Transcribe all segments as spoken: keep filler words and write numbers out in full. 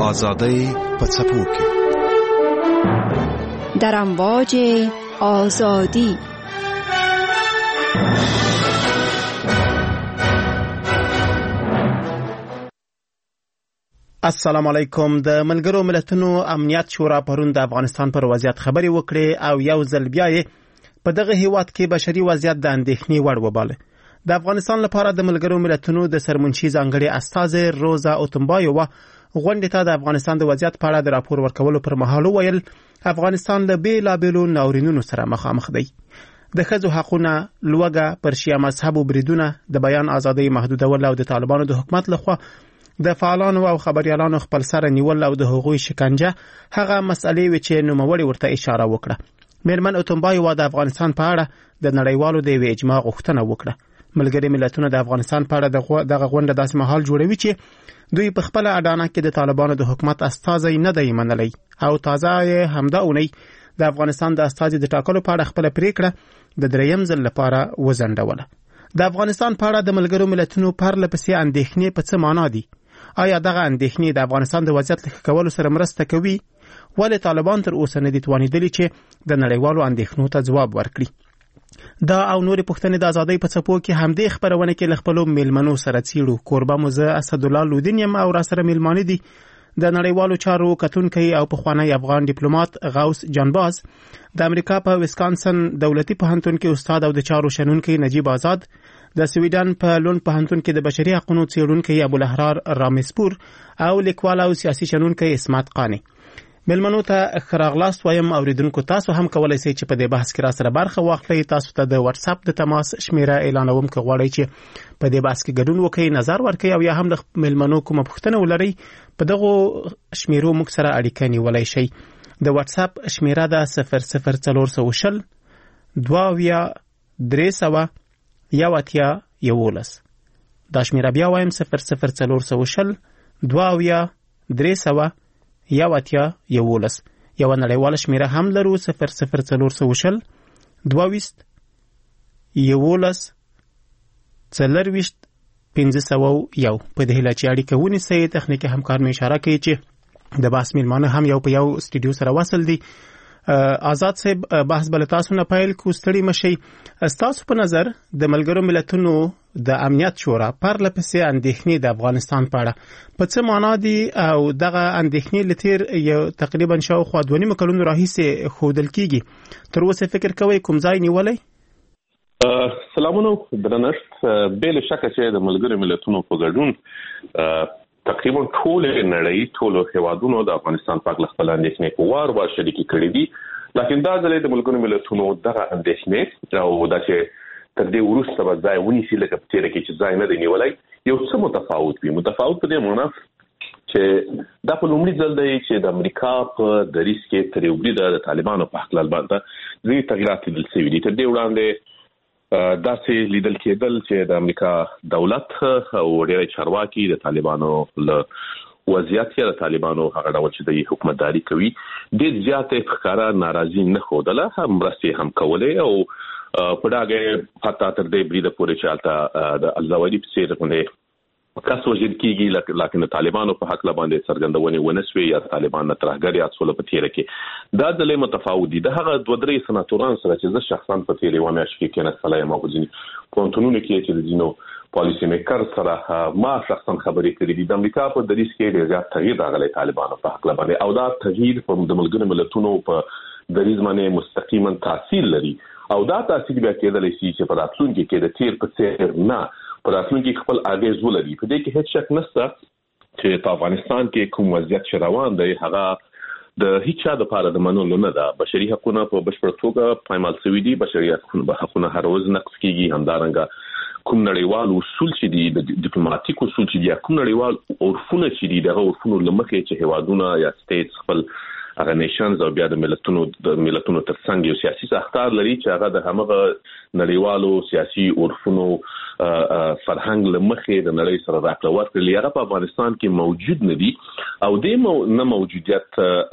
آزادی په څپو کې در امواج آزادی. السلام علیکم. د ملګرو ملتونو امنیت شورا پرون د افغانستان پر وضعیت خبري وکړي او یو ځل بیا په دغه هیواد کې بشري وضعیت د اندېښنې وړ وباله. د افغانستان لپاره د ملګرو ملتونو د سرمنشي ځانګړي استازي روزا اوتمبایووا غونډې ته د افغانستان د وضعیت په اړه د راپور ورکولو پر مهال ویل افغانستان له بیلابیلو ناورینونو سره مخامخ دی. د ښځو حقونه، لوږه، پر شیعه مذهبو بریدونه، د بیان ازادۍ محدودول او د طالبانو د حکومت لخوا د فعالانو او خبريالانو خپل سره نیول او د حقوقي شکنجه هغه مسئلې وې چې نوموړي ورته اشاره وکړه. میرمن اوتمبایووا د افغانستان په اړه د نړیوالو د یوې اجماع غوښتنه وکړه. ملګري ملتونه د افغانستان په اړه دغه غونډه داسې مهال جوړوي چې دوی په خپل اډانه کې د طالبانو د حکومت استازي نه دی منلی او تازه همدا اونۍ د افغانستان د استازي د ټاکلو په اړه خپل پریکړه د دریم ځل لپاره وزندوله. د افغانستان په اړه د ملګرو ملتونو پرله پسې اندېښنې په څه معنا دي؟ آیا دغه اندېښنې د افغانستان د وضعیت ښه کولو سره مرسته کوي؟ ولې طالبان تر اوسه نه دي توانیدلي چې د نړیوالو اندېښنو ته ځواب ورکړي؟ دا او نورې پوښتنې د ازادۍ په څپو کې همدې خبرونه کې له خپلو میلمنو سره څیړو. کوربه مو زه اسدالله لودین یم او را سره میلمانه دي د نړیوالو چارو کتونکی او پخوانی افغان ډیپلوماټ غوث جانباز، د امریکا په ویسکانسن دولتي پوهنتون کې استاد او د چارو شنونکی نجیب آزاد، د سویډن په لون پوهنتون کې د بشري حقوقو څېړونکی ابوالحرار رامسپور او لیکوال او سیاسي شنونکی اسمت قانی. ملمنو ته خراغلاست وایم اوریدونکو، تاسو هم کولای شئ چې په دې بحث کې را سره برخه واخلئ. تاسو ته د واتس اپ د تماس شمیره اعلانوم که غواړئ چې په دې بحث کې ګډون وکړئ، نظر ورکړئ او یا هم د ملمنو کومه پوښتنه ولرئ په دغه شمیرو موږ سره اړیکه نیولای شئ. د واتس اپ شمیره ده صفر صفر څلور سوه شل دوه اویا درې سوه یو اتیا یولس. دا شمیره بیا وایم صفر صفر څلور سوه شل دوه اویا درې سوه یو اتیا یولس. یو نړیواله شمیره هم لرو صفر صفر څلور سوه شل دوه ویشت یولس څلرویشت پنځه سوه یو. په دې هیله چې اړیکه ونیسئ. تخنیکي همکار مې اشاره کوي چې د بحث میلمانه هم یو په یو سټوډیو سره وصل دي. آزاد صاحب، بحث بل تاسو نه پیل کو، ستړي مشي. تاسو په نظر د ملګرو ملتونو د امنیت شورا پرله پسې اندېښنې د افغانستان په اړه په څه معنا دي او دغه اندېښنې لتیر یو تقریبا شاوخوا دوه نیمه کلونو راهیسې ښودل کیږي، تر اوسه فکر کوئ کوم ځای نیولی؟ سلامونه، درنښت. بې شکه چې د ملګرو ملتونو په ګډون تقریبا ټول نړۍ، ټول هیوادونو د افغانستان په اړه خپل اندېښنې په وار وار شریکې کړې دي. لکه دا ځلې د ملګرو ملتونو دغه اندېښنې او دا چې تر دې وروسته به ځای ونیسي لکه په تېره کې چې ځای نه دی نیولی، یو څه متفاوت وي. متفاوت په دې معنا چې دا په لومړي ځل دی چې د امریکا په دریځ کې تر یو بریده د طالبانو په هکله البته ځینې تغیرات لیدل شوي دي. تر دې وړاندې داسې لیدل کېدل چې د امریکا دولت او ډېری چارواکي د طالبانو له وضعیت یا د طالبانو هغه ډول چې د حکومتداري کوي ډېر زیاتې ښکاره ناراضي نه ښودله، هم مرستې هم کولې او په ډاګه حتی تر دې بریده پورې چې هلته د الزاویدي په څېر غوندې کس وژل کېږي، لکن د طالبانو په هکله باندې څرګندونې ونه سوې یا طالبان نه ترهګر یاد شول په تېره کې. دا ځلې متفاوت دي. د هغه دوه درې سناتورانو سره چې زه شخصا په تېرې یوه میاشت کې کېناستلی یم او په ځینې پوهنتونونو کې چې د ځینو پالیسي میکر سره ما شخصا خبرې کړې دي، د امریکا په دریځ کې ډېر زیات تغییر راغلی طالبانو په هکله باندې او دا تغییر په د ملګرو ملتونو په دریځ باندې مستقیما تاثیر لري او دا تاثیر بیا کېدلی شي چې په راتلونکي کې د تېر په څېر نه په راتلونکي کې خپل اغېز ولري. په دې کې هیڅ شک نشته چې په افغانستان کې کوم وضعیت چې روان دی هغه د هیڅ چا دپاره د منلو نه ده. بشري حقونه په بشپړ توګه پایمال شوي دي. بشري حقونه هر ورځ نقض کېږي. همدارنګه کوم نړیوال اصول چې دي، د ډیپلوماټیک اصول چې دي، کوم نړیوال عرفونه چې دي، دغه عرفونو له مخې چې هیوادونه یا سټیټس خپل هغه نیشنز او بیا د ملتونو د ملتونو ترڅنګ یو سیاسي ساختار لري چې هغه د همغه نړیوالو سیاسي عرفونو فرهنګ له مخې د نړۍ سره راکړه ورکړه هغه په افغانستان کې موجود نه دي او د نه موجودیت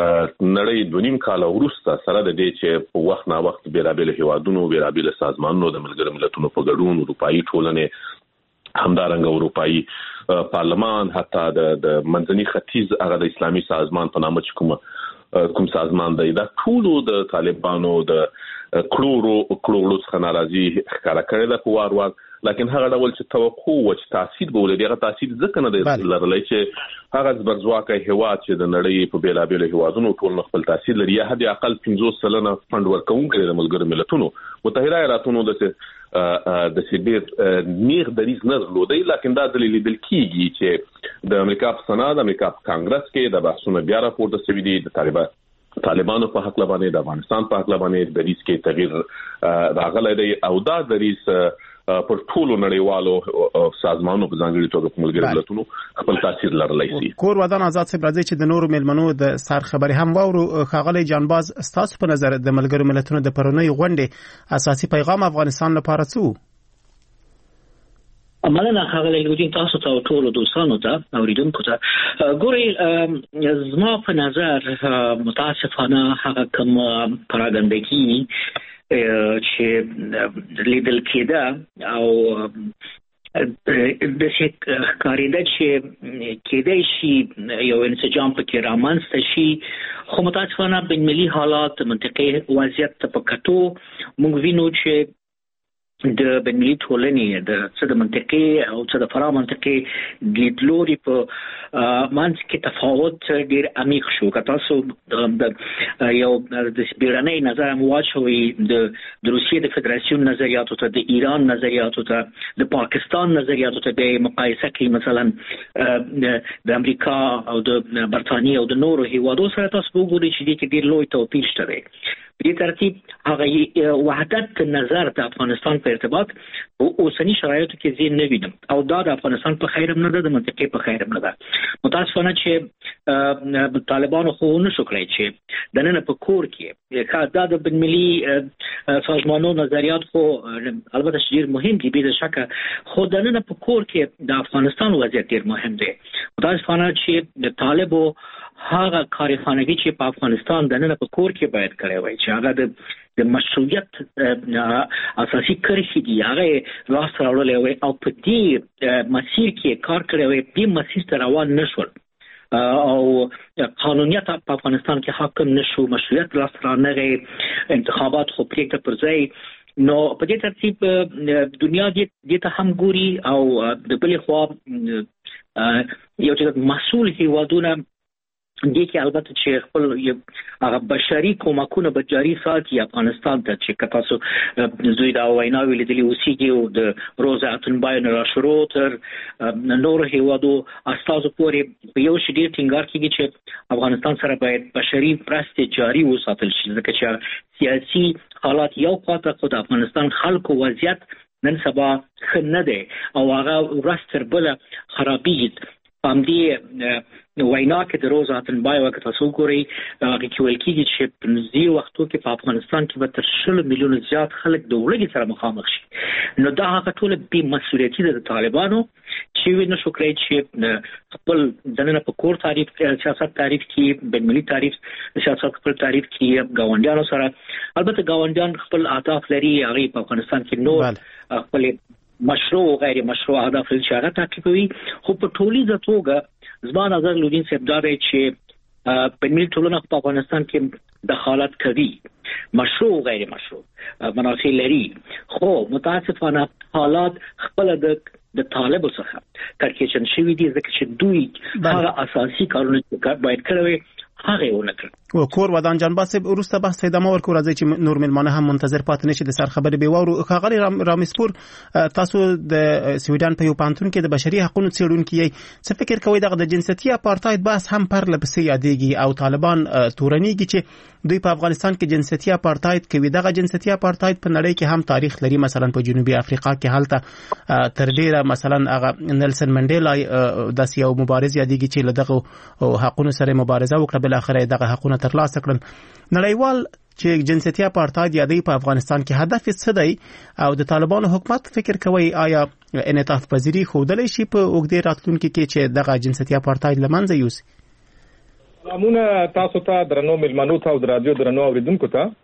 نړۍ دوه نیم کال وروسته سره د دې چې په وخت نا وخت بیلابېل هیوادونو بیلابېل سازمانونو د ملګرو ملتونو په ګډون اروپایي ټولنې همدارنګه اروپایي پارلمان حتی د منځني ختیځ هغه د اسلامي سازمان په نامه چې کوم کوم سازمان دی دا ټول د طالبانو د کړورو کړورو څخه ناراضي ښکارا کړی د وار وار لکه هغه ډول چې توقع او چې تاثیر به ولري هغه تاثیر ځکه نه دی لرلی چې هغه زبرځواکه هیواد چې د نړۍ په بیلابېلو هیوادونو ټول خپل تاثیر لري یا حد اقل پنځوس سلنه فند ورکوونکي د ملګرو ملتونو متحده ایالاتونو د د سیبیر نیغ دریز نه درلودي لکه دا دلیل لیدل کیږي چې د امریکا په سناد امریکا په کانګرس کې د بحثونو بیا راپورته شوی دی د طالبان طالبانو په حق لبانې د افغانستان په حق لبانې د دریز کې تغییر راغلی دی او دا دریز پر ټولو نړیوالو سازمانونو په ځانګړي توګه په ملګرو ملتونو خپل تاثیر لرلی شي. کور ودان آزاد صاحب راځي چې د نورو ملمنو د سر خبري هم واورو. ښاغلی جانباز ستاسو په نظر د ملګرو ملتونو د پرونی غونډې اساسي پیغام افغانستان لپاره څه و؟ عملاً ښاغلی لودین تاسو ته ټولو دوستانو ته اوریدونکو ته ګورئ زما په نظر متاسفانه هغه کوم پراګندګي چې لیدل کېده او د څه کاریده چې کېدای شي یو انسجام پکې رامنځته شي خو متاسفانه بین ملي حالات منطقي وضعیت په کتو موږ وینو چې د بین ملي ټولنې د څه د منطقي او څه د فرا منطقي لیدلوري په منځ کې تفاوت ډېر عمیق شو. که تاسو د یو د بیړنۍ نظر هم واچوئ د روسیې د فدراسیون نظریاتو ته د ایران نظریاتو ته د پاکستان نظریاتو ته به مقایسه کړئ مثلا د امریکا او د برتانیې او د نورو هیوادو سره تاسو وګورئ چې دې کې ډېر لوی توپیر شته دی. په دې ترتیب هغه وحدت نظر د افغانستان په ارتباط او اوسنی شرایطو کې زین نه وینم او دا د افغانستان په خیر هم نه ده د منطقې په خیر هم نه ده. متاسفانه چې طالبانو خو نه شو کړی چې د نن په کور کې دا د بین ملي سازمانونو نظریات خو البته ډیر مهم دي بې شکه خو د نن په کور کې د افغانستان وضعیت ډیر مهم دی. متاسفانه چې د طالبو هغه کارخانګي چې په افغانستان د نن په کور کې باید کړی وای چې هغه د د مشروعیت اساسي کرښې دي هغه لاس راوړلې وای او په دې مسیر کې کار کړی وای په مسیر ته روان نشول او قانونیت په افغانستان کې حاکم نشو مشروعیت لاس رانغی انتخابات خو پرېکړه پر ځای نو په دې ترتیب دنیا دې ته هم ګوري او د بلې خوا یو چې مسؤل هیوادونه دې کې البته چې خپل هغه بشري کومکونه به جاري ساتي افغانستان ته چې تاسو دوی دا ویناوي لیدلې اوسېږي او د روزا اتنبای نه را شروع تر نور هیوادو استازو پورې په یو شی ډیر ټینګار کیږي چې افغانستان سره باید بشري مرستې جاري وساتل شي ځکه چې سیاسي حالات یو خواته خو د افغانستان خلکو وضعیت نن سبا ښه نه دی او هغه ورځ تر بله خرابېږي. په همدې وینا کې د روزا اتنبای وخت تاسو ګورئ هغه کې ویل کېږي چې په نږدې وختو کې په افغانستان کې به تر شل میلیونه زیات خلک د وړګي سره مخامخ شي. نو دا هغه ټول بې مسؤلیتي د طالبانو چې ویني شو کړی چې خپل دنه په کور تعریف سیاست تعریف کې بین ملي تعریف سیاست خپل تعریف کې گاونډیانو سره البته گاونډیان خپل اهداف لري هغه په افغانستان کې نور خپل مشروع او غیر مشروع اهداف لري چې هغه تعقیبوي خو په ټولیزه توګه زما نظر لودین صاحب دا دی چې په ملي ټولنه په افغانستان کې دخالت کوي مشروع او غیر مشروع منافع لري خو متاسفانه حالات خپل د د طالبو څخه کړکېچن شوی دي ځکه چې دوی هغه اساسي کارونه چې باید کړوي هغه ونه کړ. او کور ودان جانباز صاحب وروسته بحث ادامه ورکو راځي چې نور ملمانه هم منتظر پاتې نشي د سر خبرې به وورو. ښاغلی رامسپور تاسو د سویډن په یو پانتون کې د بشري حقوقو څېړونکي څه فکر کوي دغه د جنسیتي اپارټاید بحث هم پر لپسې یادېږي او طالبان تورنيږي چې دوی په افغانستان کې جنسیتي اپارټاید کوي. دغه جنسیتي اپارټاید په نړۍ کې هم تاریخ لري مثلا په جنوبي افریقا کې حالت تر ډیره مثلا هغه نلسن منډیلا د سیاو مبارز یادېږي چې لدغه حقوقو سره مبارزه وکړه بل اخر دغه حقونه ترلاسه کړل. نړیوال چې جنسیتي اپارټاید یادې په افغانستان کې هدف څه دی او د طالبانو حکومت فکر کوي آیا انعطاف پذیری خودلې شي په وګړي راتلونکو کې چې دغه جنسیتي اپارټاید لمنځه یوسي؟ سلامونه تاسو ته درنو ملمنو ته او د رادیو درنو اوریدونکو ته.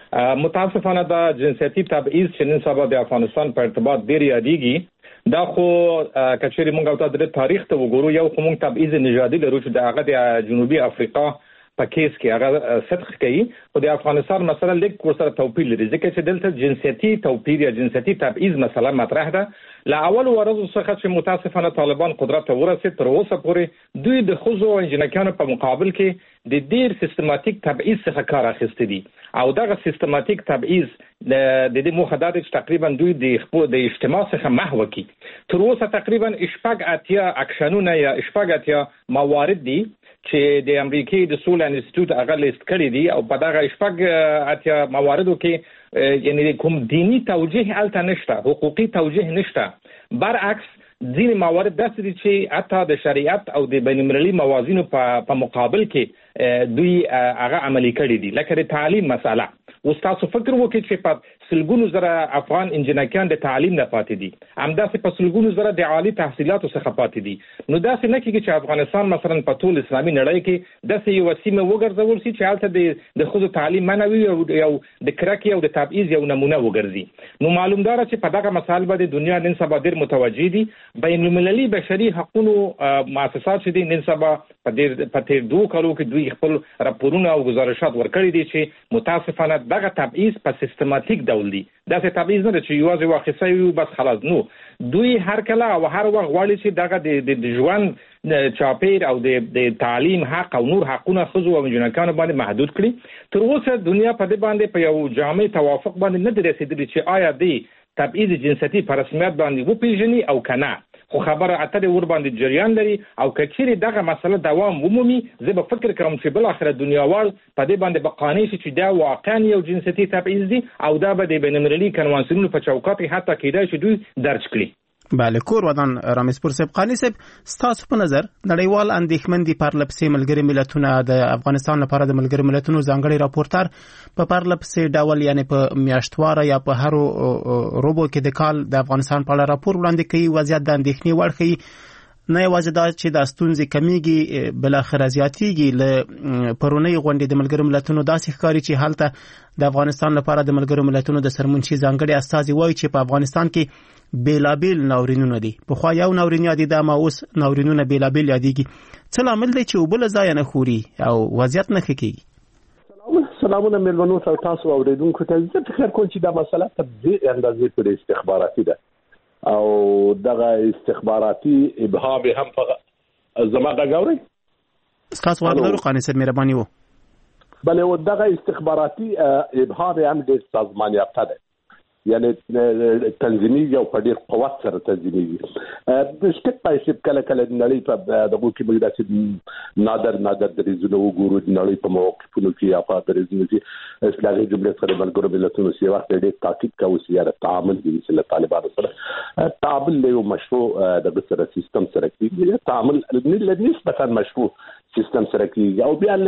متاسفانه دا جنسیتي تبعیض چې نن سبا د افغانستان په ارتباط ډیر یادېږي دا خو کچېرې موږ او د تاریخ ته وګورو یو خو موږ تبعیض نژادي لرو چې د هغه د جنوبي افریقا په کیس کې هغه صدق کوي خو د افغانستان مسله لیک ورسره توپیر لري ځکه چې دلته جنسیتي توپیر یا جنسیتي تبعیض مسله مطرح ده لا اول ورځو څخه چې متاسفانه طالبان قدرت ته ورسید تر اوسه پورې دوی د ښځو او انجنکانو په مقابل کې د ډیر سیستماتیک تبعیض څخه کار اخیستی دي او دغه سیستماتیک تبعیض د دې موخه ده چې تقریبا دوی د خپل د اجتماع څخه محو کړي تر اوسه تقریبا شپږ اتیا اکشنونه یا شپږ اتیا موارد دي چې د امریکای د سول انسټیټیوټ هغه لیست کړی دي او په دغه شپږ اتیا مواردو کې یعنی کوم دینی توجیه الته نشته حقوقي توجیه نشته برعکس ځینې موارد داسې دي چې حتی د شریعت او د بین المللي موازینو په مقابل کې دوی هغه عملي کړي دي لکه د تعلیم مسله اوس تاسو فکر وکړئ چې په سلګونو زره افغان انجنیران د تعلیم نه پاتې دي همداسې په سلګونو زره د عالی تحصیلاتو څخه پاتې دي نو داسې نه کېږي چې افغانستان مثلا په ټول اسلامي نړۍ کې داسې یو سیمه وګرځول شي چې هلته د د ښځو تعلیم منع وي او یو د کرکې او د تبعیض یو نمونه وګرځي نو معلوم ده چې په دغه مسایل باندې دنیا نن سبا ډېر متوجه دي بین المللي بشري حقوقو مؤسسات چې دي نن سبا په دې په تیر دوه کالو کې دوی خپل راپورونه او گزارشات ورکړي دي چې متاسفانه دغه تبعیض په سیستماتیک ډول دي دا څه تبعیض نه چې یوازې واخیسته وي بس خلاص نو دوی هر کله او هر وخت غواړي چې دغه د ژوند چاپیر او د تعلیم حق او نور حقونه ښځو او انجنیرانو باندې محدود کړي تر اوسه دنیا په دې باندې په یو جامع توافق باندې نه دی رسیدلی چې آیا د تبعیض جنسیتي په رسمیت باندې وپیژني او کنه خو خبره اترې ور باندې جریان لري او کچېرې دغه مسله دوام ومومي زه به فکر کوم چې بل اخر دنیاوال په دې باندې بقانع شي چې دا واقعا یو جنسیتي تبعیض دي او دا به د بین المللي کنوانسیونونو په چوکاټ کې حتی کېدای شي دوی درج کړي بله کور ودان رامسپور صاحب قانی صاحب ستاسو په نظر نړیوال اندېښمن دي پرلپسې ملګري ملتونه د افغانستان لپاره د ملګري ملتونو ځانګړي راپورټر په پرلپسې ډول یعنی په میاشتواره یا په هر روبو کې د کال د افغانستان په اړه راپور وړاندې کوي وضعیت د اندېښنې وړ ښیي نه یوازې دا چې د ستونزې کمیږي بل اخر زیاتېږي له پرونی غونډې د ملګرو ملتونو داسې ښکاري چې هلته د افغانستان لپاره د ملګرو ملتونو د سرمنشي ځانګړي استازي وایي چې په افغانستان کې بیلابیل ناورینونه دي پخوا یو ناورین یادېده اما اوس ناورینونه بیلابیل یادېږي څه لامل دی چې اوبه له ځایه نه خوري او وضعیت نه ښه کېږي سلامونه مېلمنو ته تاسو اورېدونکو ته زه فکر کوم چې دا مسله په دې اندازې پورې استخباراتي ده او دغه استخباراتي ابهام هم په زما د غوړي ستاسو ورغلو قانی صاحب مهرباني وو بله و دغه استخباراتي ابهام هم د سازمان یافته ده یعنی تنظیمي او په ډېر قوت سره تنظیمي د سټپ پای سټپ کله کله نړۍ په دغه کې موږ داسې نادر نادر دریزونه وګورو د نړۍ په موقفونو کې یا په دریزونه کې اسلامي جمهوریت سره ملګرو ملتونو سره وخت ډېر تاکید کوي چې یاره تعامل دي چې له طالبانو سره تعامل له مشروع د سره سیستم سره کې تعامل نسبتا مشروع سیستم سره کې او بیا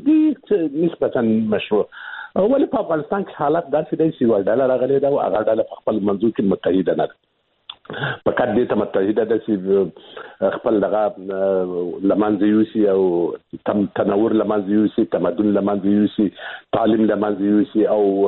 لدی نسبتا مشروع اول په افغانستان کې حالت داسې دی چې وړاله راغلي دا او هغه ډله په خپل منځو کې متحده نه ده فقط دې ته متحده ده چې خپل دغه لمانځي یوسي او تم تنور لمانځي یوسي تمدن لمانځي یوسي تعلیم لمانځي یوسي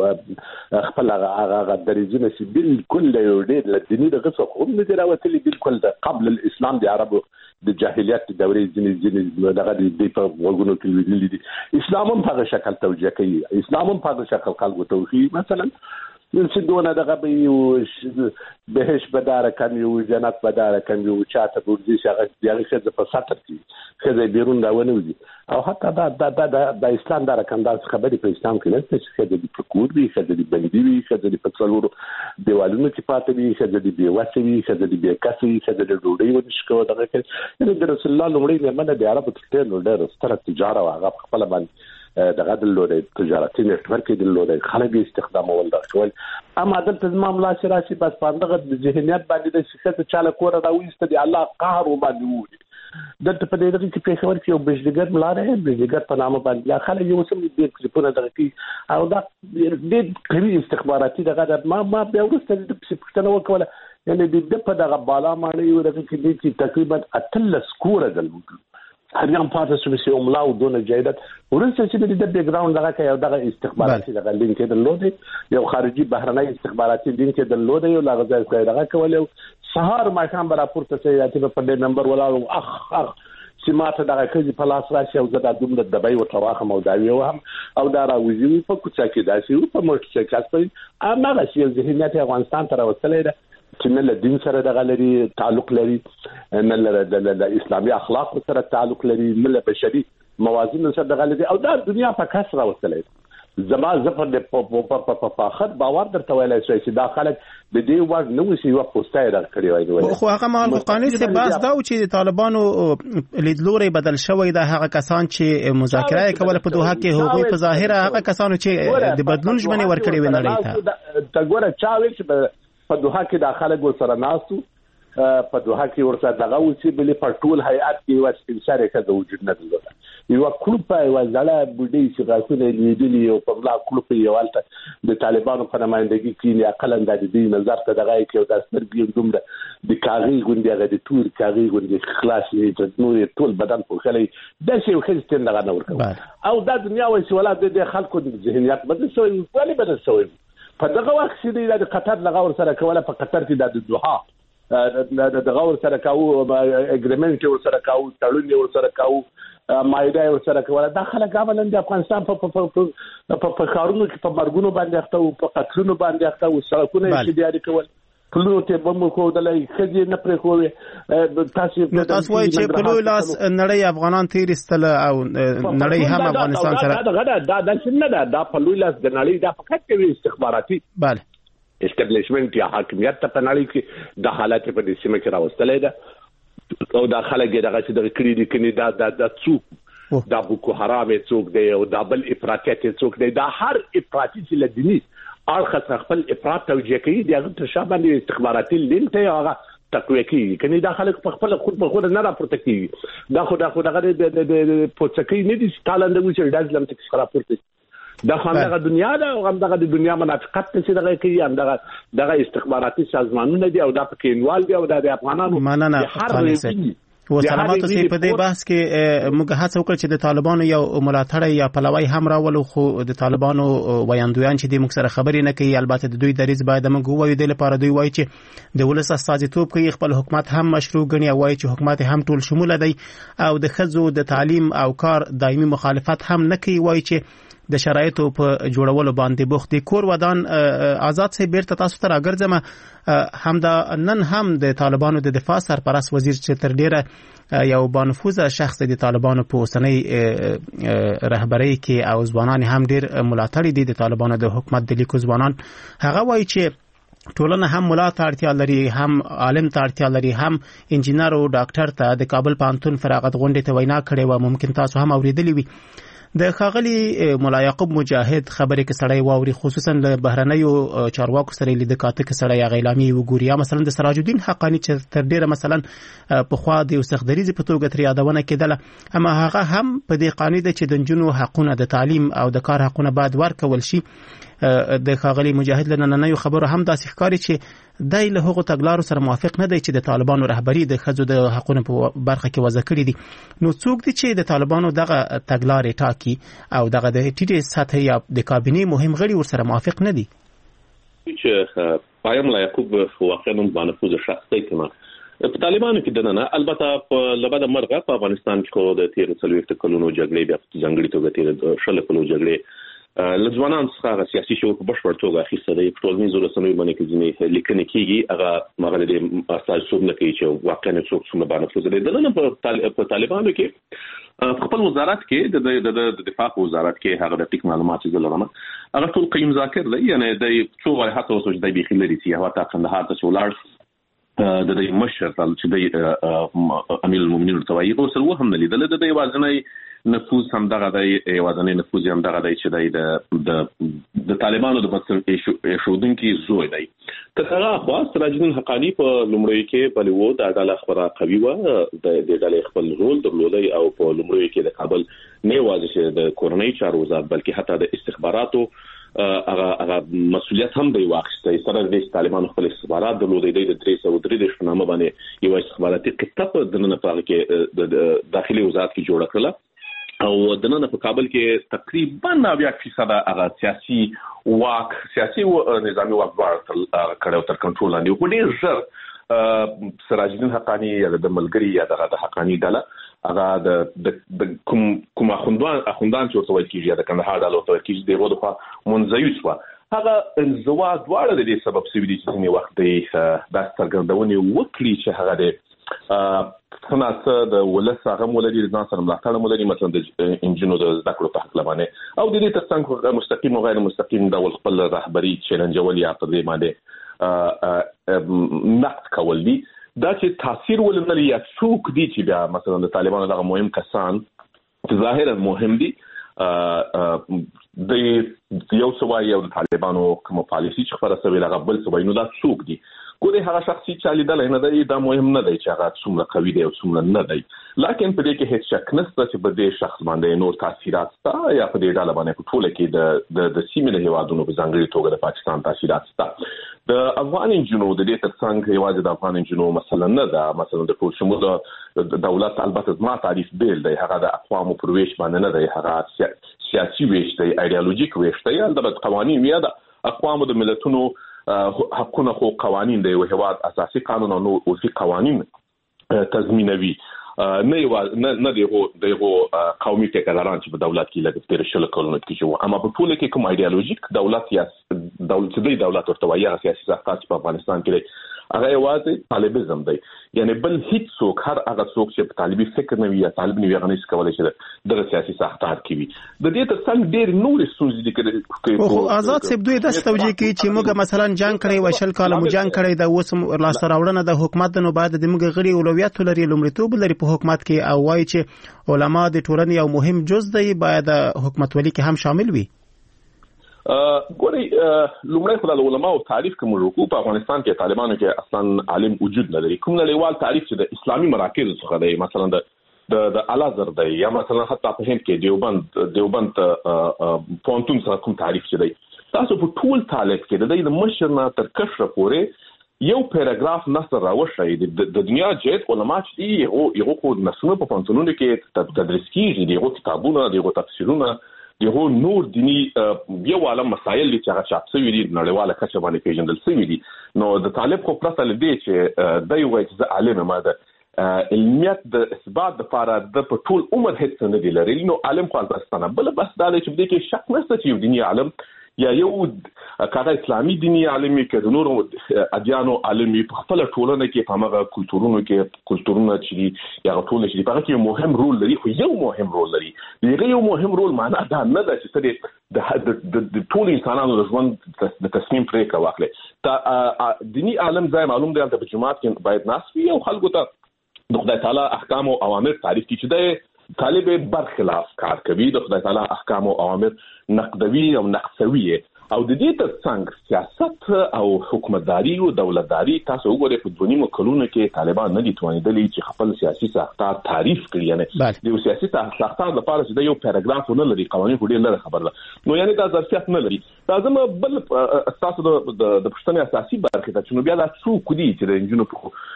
او خپل هغه درجه چې بالکل یو ډېر لدینی دغه څه خو نه دی راوتلی بالکل قبل الاسلام د عربو د جاهلیت دورې ځینې ځینې دغه د په وګونو کې ویلي دي اسلام هم په شکل توجیه کوي اسلام هم په شکل خلکو توحید مثلا چې دونه دغه به یو بهش بداره کم یو جنت بداره کم یو چاته ورځي چې هغه دغه څه په ساتر کې خزه بیرون راونه وي او حتی دا د د د اسلام د رکندار خبرې په اسلام کې نه چې خزه د فکر وي خزه د بندي وي خزه د پڅلورو دیوالونو کې پاتې وي خزه د بیوسي وي خزه د بیکاسي خزه د ډوډۍ ونشکو دغه کې د رسول الله لومړی نه د عربو تل ډېر ستر تجارت او هغه خپل باندې دغه د لوري تجارتي نتورک د لوري خلک استخدامول دا کول اما دلته زمام لا شراشي بس پاندغه د ذهنیت باندې د شخص چاله کور راويست دی الله قهر باندې وو دلته په دې کې په خبر کې یو بجلیګر ملاره بجلیګر په نامه باندې خلک یو سم دې کلیپونه دغه کې او دا د قوي استخباراتي دغه ما ما بیا ورسته د پښتنو وکوله یعنی د په دغه بالا معنی یو دغه کې چې تقریبا اتل سکور دل هر یم پاتې شو چې عملا او دونه جیدت ورسته چې د بیک گراوند دغه کې یو دغه استخباراتي دغه لینک درلود یو خارجي بهرنۍ استخباراتي لینک درلود یو لغزه ځای دغه کول یو سهار ما کوم راپورته چې چې په دې نمبر ولاړ اخ اخ سیماته دغه کږي په لاس راشي او زه د دومره د دبي او تواخم او داوی هم او دا راوځي په کوڅه کې داسي په موټر کې کاسپي امغه شی ذهنیت افغانستان تر وصلې ده چې نه له دین سره دغه لري تعلق لري نه له د اسلامي اخلاق سره تعلق لري نه له بشري موازین سره دغه لري او دا دنیا په کسره وصلې زما زفر د په فخر باور درته ویلای شي چې دا خلک د دې وړ نو شي یو پوسټای راکړي وای خو هغه مال قانوني څه باز دا چې د طالبانو لیدلوري بدل شوی دا هغه کسان چې مذاکره کوله په دوحه کې هغوی په ظاهره هغه کسانو چې د بدلون ژمنې ورکړي ونړی ته تا ګوره چا وی چې په دوحه کې داخله ګو سره ناسو په دوحه کې ورته دغه و چې بلی په ټول هیئات کې و چې اشاره کړه وجود نه درلوده یو کلوپ یو ځله بډې چې غاښونه لیدلی او په بلا کلوپ یو الته د طالبانو په نمائندګي کې نه عقل انداز دي نظر ته دغه کې او د سترګې دومره د کاغي غونډه غو د تور کاغي غونډه خلاص یې نو ټول بدن په خلې د شي خل ستنه غنه ورکړه او د دنیا وایي چې ولادت د خلکو د ذهنیت بدل شوی ولی بدل شوی په دغه وخت چې د قطر لغور سره کوله په قطر کې د دوحه د غور سره کاو اګریمنت ور سره کاو تړون ور سره کاو مایده ور سره کوله داخله غوښنه د افغانستان په په په خارونو کې په مرګونو باندې اخته او په قتلونو باندې اخته او سړکونه چې دیاري کول پلو ته بم کو دلای خځې نه پرې کوي تاسو تاسو وایي چې پلو لاس نړۍ افغانان تیر استل او نړۍ هم افغانستان سره دا دا دا دا څنګه دا دا پلو لاس د نړۍ دا فقط کوي استخباراتي bale استابلیشمنت یا حاکمیت ته په نړۍ کې د حالات په دې سیمه کې راوستلې ده او دا خلک دغه چې د کړي دي کني دا د څوک دا بوکو حرام څوک دی او دا بل افراطیت څوک دی دا هر افراطي چې لدینی ارخص خپل افراط توجیه کوي دغه تشابه د استخباراتي لینک ته هغه تقویه کوي کني دا خلک په خپل خود په خود نه راپورته کوي دا خو دا خو دغه د پوڅکې نه دي ستالند چې دازلم تک راپورته دا همدغه دنیا ده او همدغه د دنیا منافقت څه دغه کوي همدغه دغه استخباراتي سازمانونه دي او دا پکې انوال دي او د افغانانو مننه و سلامات سي په دې بحث کې موږ هڅه وکړو چې د طالبانو یو ملاتړی یا پلوی هم راولو خو د طالبانو ویاندویان چې د موږ سره خبرې نه کوي البته د دوی دریځ باید موږ وایو د لپاره دوی وایي چې د ولس استازیتوب کوي خپل حکومت هم مشروع ګڼي او وایي چې حکومت هم ټول شمول دی او د ښځو د تعلیم او کار دایمي مخالفت هم نه کوي وایي چې د شرایطو په جوړولو باندې بوخت دي کور ودان آزاد سي بیرته تاسو ته راګرځم هم دا نن هم د طالبانو د دفاع سرپرست وزیر چې تر ډیره یو بانفوذه شخص د طالبانو په اوسنۍ رهبرۍ کې او ځوانان هم ډیر ملاتړي دي د طالبانو د حکومت د لیکو ځوانان هغه وایي چې ټولنه هم ملا ته اړتیا لري هم عالم ته اړتیا لري هم انجینر او ډاکټر ته د کابل پانتون فراغت غونډې ته وینا کړې و ممکن تاسو هم اوریدلې وي د خاغلی مولا یعقوب مجاهد خبرې کې سړی واوري خصوصا له بهرنیو چارواکو سره لید کاته کې سړی غیلامي وګوري مثلا د سراج الدین حقانی چې تر ډیره مثلا په خوا د سختدریز په توګه تر یادونه کېدله اما هغه هم په دې قانون د چې د جنونو حقونه د تعلیم او د کار حقونه باید ورکول شي د خاغلی مجاهد لنننیو خبرو هم داسې ښکاري چې دای له هغو تګلارو سره موافق نه دی چې د طالبانو رهبری د ښځو د حقونو په برخه کې وضع کړي دي نو څوک دي چې د طالبانو دغه تګلارې ټاکي او دغه د ټیټې سطحې یا د کابینې مهم غړي ورسره موافق نه دي چې پایم لا یعقوب واقعا باندې فوز شخص دی کما په طالبانو کې دنه البته په لبد مرغه په افغانستان کې د تیر څلوېښت کلونو جګړې بیا ځنګړي توګه تیر شل کلونو جګړې لځوانان څخه سیاسي شو په بشپړ توګه اخیسته دی په ټولنیزو رسنیو باندې کې ځینې لیکنې کیږي هغه مغه د اساس څوب نه کوي چې واقعا څوک څومره باندې فوز دی دنه په طالبانو کې خپل وزارت کې د دفاع وزارت کې هغه د ټیک معلومات زلرمه هغه ټول قیم ذکر لري یعنی د څو وای هڅه وسو چې د بيخي لري چې هوا تا کندهار ته ولار د دې مشر چې د امیر المؤمنین توایي او سره هم لیدل د دې وازنې نفوذ هم دغه د ایوازنې نفوذ هم دغه د چې د د د طالبانو د بسر شودونکو زوی دی ترغه خاص سراج الدین حقانی په لومړی کې بلوو د عدالت خبره قوي و د دې خپل رول درلودي او په لومړی کې د کابل نه واځي د کورنۍ چارو وزارت بلکې حتی د استخباراتو هغه هغه مسؤلیت هم دی واخیسته سره د طالبانو خپل استخبارات د لوړې د درې سوه درې د شنامه باندې یو استخباراتي کتاب د نن په کې د داخلي وزارت کې جوړ کړل او د نن په کابل کې تقریبا نوي فیصد هغه سیاسي واک سیاسي او نظامی واک ورته کړو تر کنټرول لاندې او ډیر ژر سراج الدین حقانی یا د ملګری یا د حقانی ډله هغه د کوم کوم خوندان خوندان چې ورته کیږي د کندهار ډله ورته کیږي د ورو په منځوي شو هغه انزوا دواړه د سبب سوي دي چې نه وخت دی د سترګندونې وکړي چې هغه د خناسه د ولس هغه مولدي ځان سره ملاتړ مولدي مثلا د انجینو د ذکر په حق لبانه او د دې ترڅنګ مستقیم او غیر مستقیم ډول خپل رهبری چیلنجول یا په دې باندې نقد کول دي دا چې تاثیر ولري یا څوک دي چې بیا مثلا د طالبانو دغه مهم کسان ظاهرا مهم دي د یو سوای او د طالبانو کوم پالیسي چې خبره سوي لغه بل سوای نو دا څوک دي ګوري هغه شخصي چې لیدل نه دی دا مهم نه دی چې هغه څومره قوي دی او څومره نه دی لکه په دې کې هیڅ شک نشته چې په دې شخص باندې نور تاثیرات شته یا په دې ډول باندې په ټوله کې د د سیمې له هیوادونو په ځانګړي توګه د پاکستان تاثیرات شته د افغان انجنونو د دې ترڅنګ یوازې د افغان انجنونو مثلا نه ده مثلا د ټول شموله د دولت البته زما تعریف بیل دی هغه د اقوامو پرويش باندې نه دی هغه سیاسي ویش دی ایدئولوژیک ویش دی البته قوانين یا د اقوامو د ملتونو حقونه خو قوانين دی او هواد اساسي قانون او اصلي قوانين تضمینوي نه یو نه دیغه دیغه قومي ټکراران چې په دولت کې لګښت لري شل کولونه کې شو اما په ټول کې کوم ایدئولوژیک دولت یا دولت دی دولت ورته وایي سیاسي ځواک په افغانستان کې هغه یوازې طالبیزم دی یعنی بل هیڅ څوک هر هغه څوک چې په طالبي فکر نه وي یا طالب نه وي هغه نشي کولای چې د سیاسي ساختار کې وي د دې ترڅنګ ډېر نور ستونزې دي کې خو آزاد صاحب دوی د توجیه کوي چې موږ مثلا جنگ کړی و شل کاله مو جنگ کړی د اوس لاسته راوړنه د حکومت نو بعد د موږ غړي اولویت لري لومړیتوب لري په حکومت کې او وایي چې علما د ټولنې یو مهم جز دی باید حکومت ولي کې هم شامل وي ګوري لومړی خدای علماء او تعریف کوم وکړو په افغانستان کې طالبانو کې اصلا عالم وجود نه لري کوم نړیوال تعریف چې د اسلامي مراکز څخه دی مثلا د د الازهر دی یا مثلا حتی په هند کې دیوبند دیوبند پونتون سره کوم تعریف چې دی تاسو په ټول طالب کې د دې مشر نه تر کشر پورې یو پیراګراف نصر راوښی د دنیا جهت علماء چې یو یو خو نسونه په پونتونونو کې تدریس کیږي دغه کتابونه دغه تفسیرونه یو نور دینی یو عالم مسایل چې هغه چاپ شوی دي نړیواله کچه باندې پیژندل شوی دي نو د طالب خو پرته لدی چې د یو چې عالم ماده علمیت د اثبات لپاره د په ټول عمر هیڅ نه دی لري نو عالم خو البته بل بس دا چې د کې شک نشته چې یو دینی عالم یا یو کاغه اسلامي دینی عالمي کې د نورو ادیانو عالمي په خپل ټولنه کې په هغه کلتورونو کې کلتورونه چې یا ټولنه چې په هغه کې مهم رول لري خو یو مهم رول لري دغه یو مهم رول معنا دا نه ده چې د ټول انسانانو د ژوند د تصمیم پرې کوي تا دینی عالم ځای معلوم دی چې په جماعت کې باید ناس وي او خلکو ته د خدای تعالی احکام او اوامر تعریف کړي چې د طالب برخلاف کار کوي د خدای تعالی احکام او اوامر نقدوي او نقصوي او د دې ترڅنګ سیاست او حکومتداري او دولتداري تاسو وګورئ په دونیمو کلونو کې طالبان نه دي توانیدلي چې خپل سیاسي ساختار تعریف کړي یعنی د سیاسي ساختار لپاره چې د یو پیراګراف نه لري قوانين ډېر لږ خبر ده نو یعنی دا ظرفیت نه لري دا زمو بل اساس د د پښتنې اساسي برخه ته چې نو بیا لا څوک دي چې د انجنونو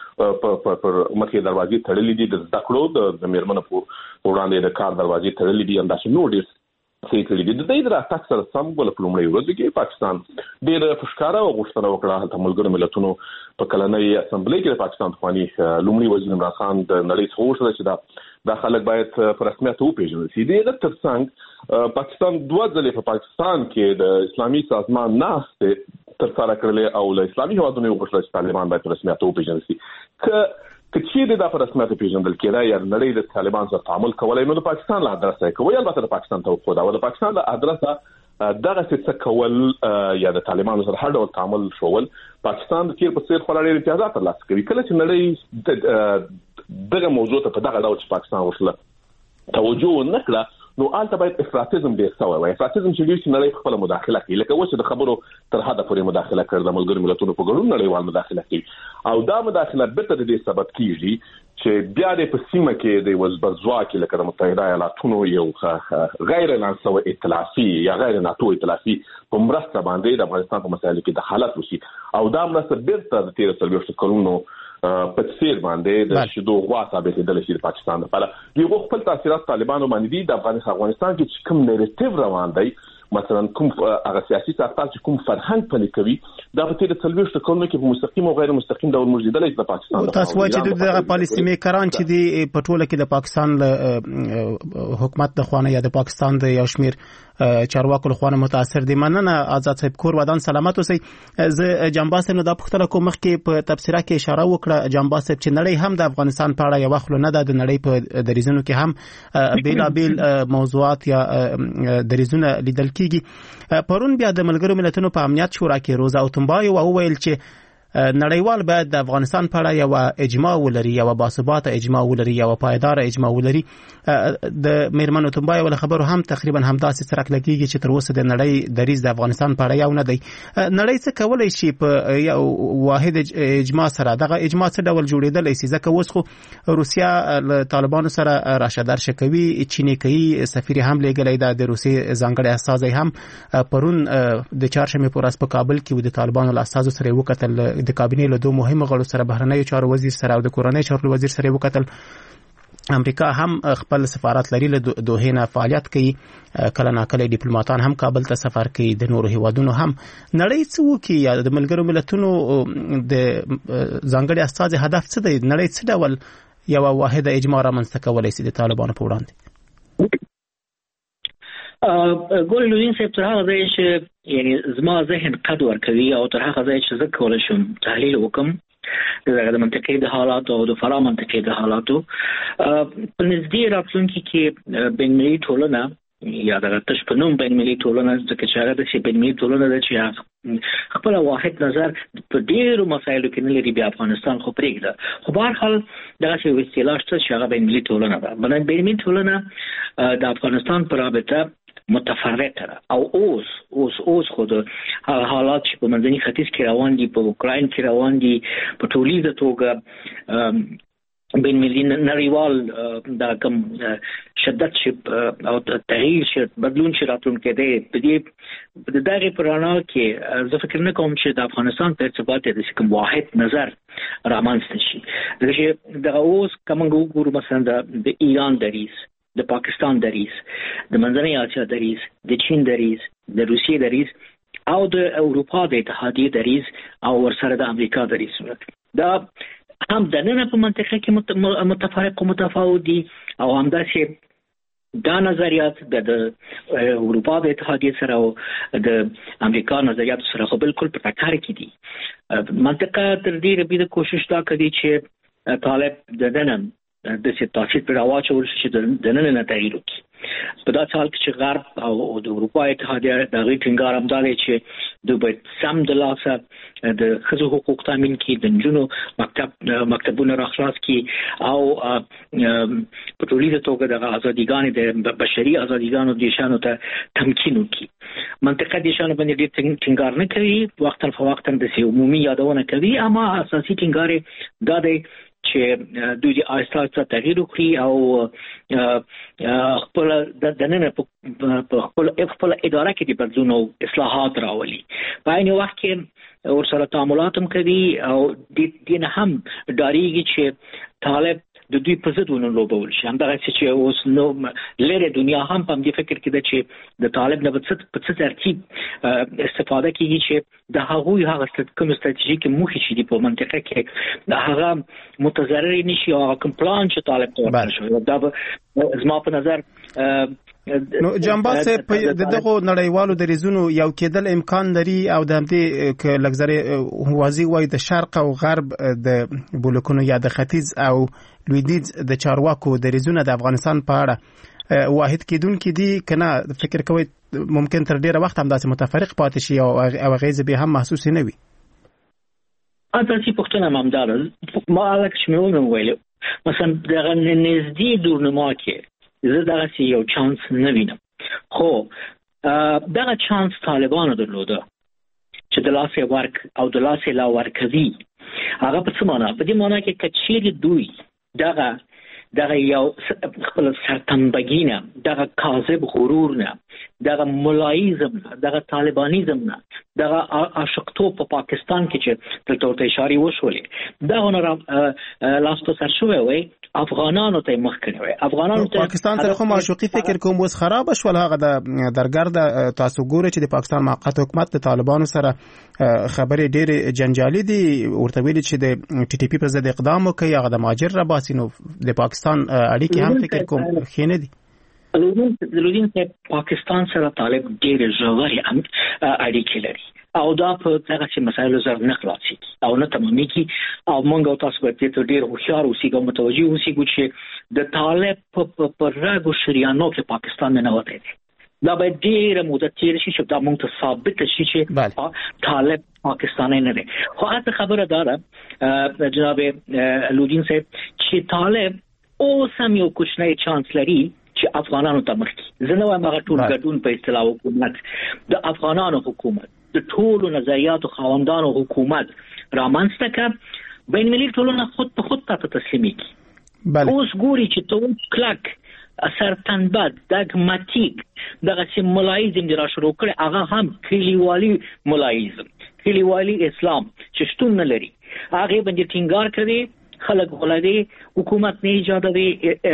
په په پر مخې دروازې تړلې دي د ذکرو د میرمنو په وړاندې د کار دروازې تړلې دي انداسه نو ډېر صحیح کړی دي د دې د اتاک سره سم ول په لومړی ورځ کې پاکستان ډېر فشکاره او غوښتنه وکړه د ملګرو ملتونو په کلنۍ اسمبلی کې د پاکستان خواني لومړی وزیر عمران خان د نړۍ څخه وغوښتل چې دا د خلک باید په رسمیت وپیژنل شي د ترڅنګ پاکستان دوه ځلې په پاکستان کې د اسلامي سازمان ناست تر سره کړل او له اسلامي هوادونو وغوښتل چې طالبان باید په رسمیت وپیژنل شي ک کچې د په رسمیت پیژندل کېږي یا نړۍ د طالبان سره تعامل کولای نو د پاکستان له ادرسه کوي البته د پاکستان ته خو دا د پاکستان له ادرسه دغه څه کول یا د طالبانو سره هر ډول تعامل شول پاکستان د تیر په څیر خلاري امتیازات ترلاسه کوي کله چې نړۍ دغه موضوع ته په دغه ډول چې پاکستان وشله توجه نه کړه نو آلته باید افراطیزم ډیر سوی وای افراطیزم چې دوی نړۍ خپل مداخله کوي لکه اوس د خبرو تر حده پورې مداخله کړل د ملګرو ملتونو په ګډون نړیوال مداخله کوي او دا مداخله به تر دې سبب کیږي چې بیا د پسیمه کې د وزبرزوا کې لکه د متحده ایالاتونو یو غیر ناسو ائتلافي یا غیر ناتو ائتلافي په مرسته باندې د افغانستان په مسایلو کې دخالت وشي او دا مرسته بیرته د تیر څلوېښت کلونو په څیر باندې د شیدو غوا ثابتېدل شي د پاکستان لپاره یو خپل تاثیرات طالبانو باندې دي د افغانستان کې کوم نریټیو روان دی مثلا کوم هغه سیاسي ساختار چې کوم فرهنګ پلي کوي دا په تیر څلوېښت کلونو کې په مستقیم او غیر مستقیم ډول موجوده دی د پاکستان تاسو وایي چې د پالیسي میکران چې دی په ټوله کې د پاکستان حکومت د خوانه یا د پاکستان د یو شمیر چارواکو له خوانه متاثر دي. مننه آزاد صاحب کور ودان سلامت اوسئ. زه جنباس نو د پختله کوم مخ کې په تفسیره کې اشاره وکړه جنباس صاحب چې نړۍ هم د افغانستان په اړه یو خلو نه ده د نړۍ په دریزونو کې هم بیلابیل موضوعات یا دریزونه لیدل کیږي. پرون بیا د ملګرو ملتونو په امنیت شورا کې روزا اوتمبای او ویل چې نړیوال باید د افغانستان په اړه یو اجماع ولري یو باثبات اجماع ولري یو پایدار اجماع ولري. د میرمن اوتمبای ول خبرو هم تقریبا همداسې سرک لګیږي چې تر اوسه د نړۍ دریز د افغانستان په اړه یو نه دی. نړۍ څه کولای شي په یو واحد اجماع سره دغه اجماع څه ډول جوړیدل شي ځکه اوس خو روسیا له طالبانو سره راشدار شکوي چینی کوي سفیر هم لګلای د روسي ځانګړي استازي هم پرون د چهارشنبه پر ورځ په کابل کې د طالبانو له استازو سره وکتل د کابینې له دوه مهمو غړو سره بهرنیو چارو وزیر سره او د کورنۍ چارو وزیر سره وکتل. امریکا هم خپل سفارت لري له دوه نه فعالیت کوي کله ناکله ډیپلوماټان هم کابل ته سفر کوي د نورو هیوادونو هم نړۍ څه وکي یا د ملګرو ملتونو د ځانګړي استازي هدف څه دی نړۍ څه ډول یو واحد اجماع رامنځته کولای شي د طالبانو په وړاندې. ګول لوین صاحب تر هغه ځای چې یعنی زما ذهن قد ورکوي او تر هغه ځای چې زه کولی شم تحلیل وکم د منطقې د حالاتو او د فرا منطقې د حالاتو په نږدې راتلونکي کې بین‌المللي ټولنه یا د تش په نوم بین‌المللي ټولنه ځکه چې هغه د بین‌المللي ټولنه د چې خپل واحد نظر په ډیرو مسایلو کې نه لري بیا افغانستان خو پرېږده خو بهر حال دغه څه اصطلاح شته چې هغه بین‌المللي ټولنه ده. بین‌المللي ټولنه د افغانستان پر رابطه متفرقه او اوس اوس اوس خود حالات چې په منځني ختیځ کې روان دي په اوکراین کې روان دي په ټولیزه توګه بین‌المللي نړیوال دا کوم شدت چې او تغییر چې بدلون چې راتلونکی دی په دې د دغه پرانا کې زه فکر نه کوم چې د افغانستان په ارتباط د کوم واحد نظر رامنځته شي. دغه د اوس کوم ګورو مثلا د ایران دریز د پاکستان دریز د منځنۍ اسیا دریز د چین دریز د روسیې دریز او د اروپا د اتحادیې دریز او ورسره د امریکا دریز دا هم د نن په منطقه کې متفرق او متفاوت دي او همداسې دا نظریات د اروپا د اتحادیې سره او د امریکا نظریات سره خو بالکل په ټکر کې دي. منطقه تر دې ربي د کوشش دا کوي چې طالب د نن د سیاسي پر اواچول شي د نن نه تغییر وکړي. په دا حال کې چې غرب او د اروپا اتحادیه د غي ټینګار هم دی چې د بیت سم د لاسه د خزو حقوق تامین کې د جنونو مکتب مکتبونه راخلاص کې او په ټولیزه توګه د ازادیګانې د بشري ازادیګانو د شانو ته تمکین وکړي. منطقه د شانو باندې ډېر ټینګار نه کوي وخت په وخت د سي عمومي یادونه کوي اما اساسي ټینګار دا دی چې دوی د آیستا تغییر وکړي او خپل د نن په خپل خپل اداره کې د بدلون او اصلاحات راولي. په عین وخت کې ورسره تعاملات هم کوي او د دې نه هم ډاریږي چې طالب د دوی په ضد ونه لوبول شي. همدغه چې اوس نو لره دنیا هم په دې فکر کې ده چې د طالب نه په څه ترتیب استفاده کوي چې د هغوی هغه کوم ستراتیژیک موخې چې په منطقه کې د هغه متضرر نشي او کوم پلان چې طالب ته ورشي دا زما په نظر نو جنباس په دغه نړیوالو دریزونو یو کېدل امکان لري او د همدې ک لګزره واضح وای د شرق او غرب د بلوکونو یا د ختیځ او لویدیځ د چارواکو دریزونه د افغانستان په اړه واحد کېدون کې دي کنه فکر کوي ممکن تر ډیره وخت هم داسې متفرق پاتې شي او غیظ به هم محسوس نه وي. اساسي پوښتنه ممدار ما الک شمول ویل مثلا د نږدې دورنما کې زه دغه سی یو چانس نه وینم خو دغه چانس طالبانو درلوده چې د لاسه ورک او د لاسه لا ورکوي هغه په څه معنا په دې معنا کې کچېری دوی دغه دغه یو خپل سرتنبګینه دغه کاذب غرور نه دغه ملایزم دغه طالبانیزم نه دغه عاشقتوب په پاکستان کې چې د تورته اشاره وشولې دا هنر لاستو سر شوی وي افغانانو ته مخ کړی وي افغانانو ته پاکستان سره خو معشوقي فکر کوم اوس خراب شول هغه د درګرد تاسو ګوره چې د پاکستان موقت حکومت د طالبانو سره خبرې ډېر جنجالي دي ورته ویل چې د ټي ټي پی پر ضد اقدام وکړي هغه د ماجر را باسي نو د پاکستان اړیکې هم فکر کوم خینه دي لودین ته پاکستان سره طالب ډېر ژورې اړیکې لري او دا په هغه چې مسایلو سره نه خلاصي او نه تمامي کی او موږ او تاسو به ته ډېر هوښیار اوسئ او متوجي اوسئ چې د طالب په راګو شریانو کې پاکستان نه وته دي دا به ډېر موده تیر شي چې دا موږ ته ثابت شي چې طالب پاکستاني نه دی خو اته خبره داره جناب لودین صاحب چې طالب اوس هم یو کوچنی چانس لري چې افغانانو ته مخکې زه نو هغه ټول ګډون په اصطلاح حکومت د افغانانو حکومت د ټولو نظریاتو خاوندانو حکومت رامنځته کړ بین المللي ټولنه خود په خود ته تسلیمي کی اوس ګوري چې ټول کلک سرتنبد دګماتیک دغه چې ملایزم دی را شروع کړي هغه هم کلیوالي ملایزم کلیوالي اسلام چې شتون نه لري هغه باندې ټینګار کوي خلق غلادي حکومت نه ایجادوي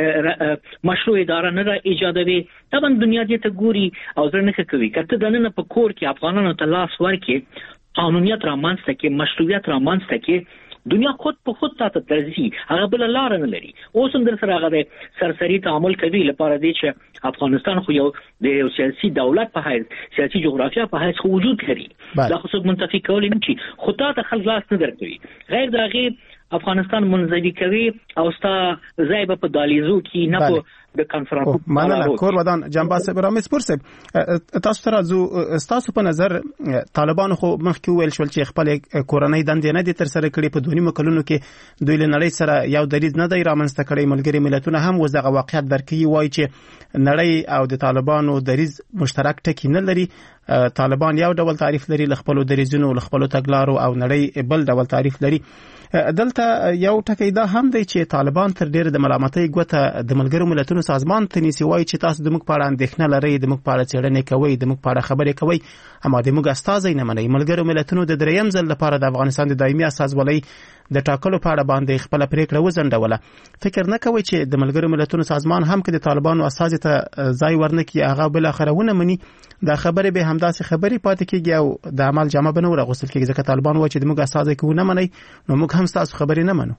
مشروع اداره نه ایجادوي طبعا دنیا دې ته ګوري او ځنه کوي کته دنه په کور کې افغانانو ته لاس ورکړي قانونیت را مانسته کې مشروعیت را مانسته کې دنیا خود په خود ته ترځي هغه بل لار نه لري اوس هم در سره هغه سرسری تعامل کوي لپاره دی چې افغانستان خو یو د سیاسي دولت په حیث سیاسي جغرافیه په حیث وجود لري دا خو څوک منتفي کولی نه شي خو ته خلک لاس نه درکوي غیر دغه افغانستان منځوي کوي او ستا ځای په دالیزو کې نه په د کانفرنس مننه کور ودان جنباس ابراهیم سپورس تاسو تر ازو تاسو په نظر طالبان خو مخکې ویل شول چې خپل کورنۍ دندې نه دي تر سره کړي په دونی مکلونو کې دوی له نړۍ سره یو دریز نه دی رامنځته کړی ملګری ملتونه هم وزغه واقعیت درکې وایي چې نړۍ او د طالبانو دریز مشترک ټکی نه لري طالبان یو ډول تعریف لري ل خپل دریزونو ل خپل تګلارو او نړۍ بل ډول تعریف لري دلته یو ټکی دا هم دی چې طالبان تر ډیره د ملامتۍ ګوته د ملګرو ملتونو سازمان ته نیسي وایي چې تاسو د موږ په اړه اندېښنه لرئ د موږ په اړه څېړنې کوئ د موږ په اړه خبرې کوئ اما د موږ استازی نه منئ ملګرو ملتونو د دریم ځل لپاره د افغانستان د دایمي استازولۍ د ټاکلو په اړه باندې خپل پریکړه وزندوله فکر نه کوي چې د ملګرو ملتونو سازمان هم کې د طالبانو استازي ته ځای ورنکړي هغه بل اخره ونه مني دا خبره به همداسې خبرې پاتې کیږي او د عمل جامه به نه ورغوستل کیږي ځکه طالبان وایي چې د موږ استازي کو نه منئ نو موږ هم تاسو خبرې نه منو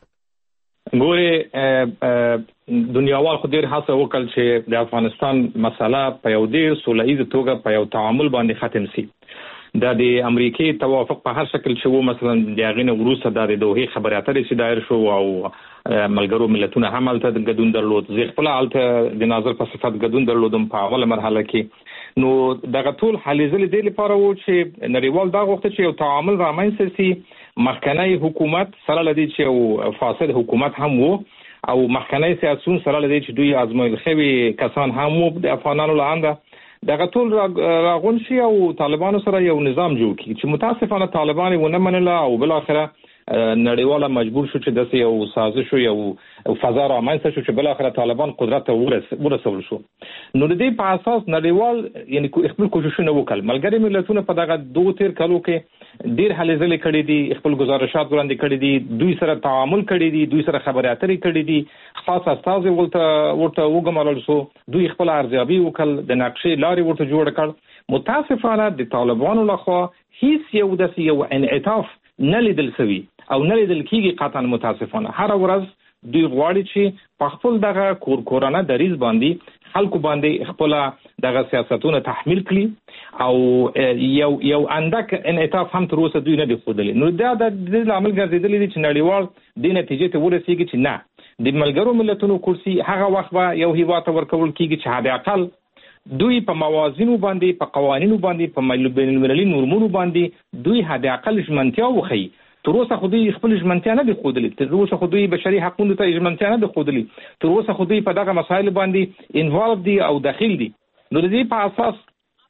ګوري دنیاوال خو ډیر هڅه وکړل چې د افغانستان مسله په یو ډیر سولهییز توګه په یو تعامل باندې ختم شي د د امریکای توافق په هر شکل چې وو مثلا د غینه وروسته د دوه خبرې اترې چې دایر شو او ملګرو ملتونه هم الته غدون درلود زه خپل الته د ناظر په صفت غدون درلودم په اوله مرحله کې نو دغه ټول حلیزل د لپاره وو چې نړیوال دا غوښته چې یو تعامل رامنځته شي مخکنی حکومت سره لدی چې یو فاسد حکومت هم وو او مخکنی سیاسيون سره لدی چې دوی ازمایل خوي کسان هم وو د افغانانو لاندې دغه ټول راغون شي او طالبانو سره یو نظام جوړ کړي چې متاسفانه طالبان ونه منله او بل اخره نړیواله مجبور شو چې داسې یو سازش یو فضا رامنځته شو چې بل اخره طالبان قدرت ته ورسول شو نو د دې په اساس نړیوال یعنی خپل کوششونه وکړل ملګری ملتونه په دغه دوه تیر کلو کې ډیر هلې ځلې کړې دي خپل گزارشات وړاندې کړې دي دوی سره تعامل کړی دي دوی سره خبرې اترې کړې دي خاص استازي ولته ورته وګمارل شو دوی خپل ارزیابي وکړل د نقشې لارې ورته جوړ کړ متاسفانه د طالبانو لخوا هیڅ یو داسې یو انعطاف نه لیدل شوی او نه لیدل کیږي قطعا متاسفانه هر ورځ دوی غواړي چې په خپل دغه کور کورانه دریز باندې خلکو باندې خپل دغه سیاستونه تحمیل کړي او یو یو اندک انعطاف هم تر اوسه دوی نه دی خوده نو دا د عمل ګرځیدل دي چې نړیوال د نتیجې ته ورسیږي چې نه د ملګرو ملتونو کرسي هغه وخت به یو هیواد ته ورکول کیږي چې حد اقل دوی په موازینو باندې په قوانینو باندې په بین المللي نورمونو باندې دوی حد اقل ژمنتیا وخی تر اوسه خو دوی خپل ژمنتیا نه دي ښودلې تر اوسه خو دوی بشري حقوقو ته ژمنتیا نه دي ښودلې تر اوسه خو دوی په دغه مسایل باندې انوالو دي او داخل دي نو د دې په اساس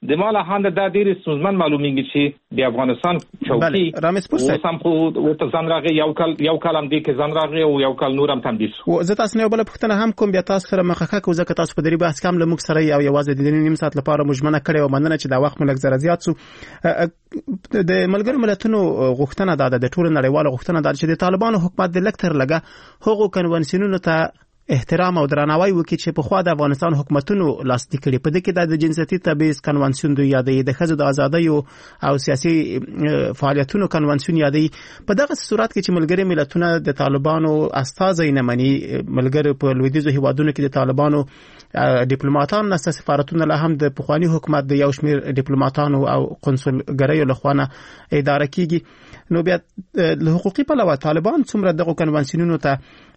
د مال هاند د ډېر سوزمن معلومیږي چې د افغانستان چوکي وسم خو ورته ځان راغی یو کال یو کال هم دې کې ځان راغی او یو کال نور هم تمدید او زه تاسو نه بل پښتنه هم کوم بیا تاسو سره مخه کو ځکه تاسو په دې بحث کم له موږ سره یو یوازې د نیم ساعت لپاره مجمنه کړې او مننه چې دا وخت ملک زره زیات سو د ملګرو ملتونو غوښتنه ده د ټول نړیوالو غوښتنه ده چې د طالبانو حکومت د لکتر لګه هغو کنونسیونونو ته احترام او درناوی وکړي چې په خوا د افغانستان حکومتونو لاسلیک کړي. په دې کې د جنسیتي تبعیض کنونسیون دی یادې د ښځو د ازادۍ او سیاسي فعالیتونو کنونسیون یادې. په دغه صورت کې چې ملګري ملتونه د طالبانو استازي نه مني، ملګري په لویدیځو هیوادونو کې د طالبانو ډیپلوماټان نسته، سفارتونه له هم د پخوانی حکومت د یو شمیر ډیپلوماټانو او قنصلګریو له خوا اداره کیږي. نو بیا له حقوقي پلوه طالبان څومره دغه کنونسیونونو ته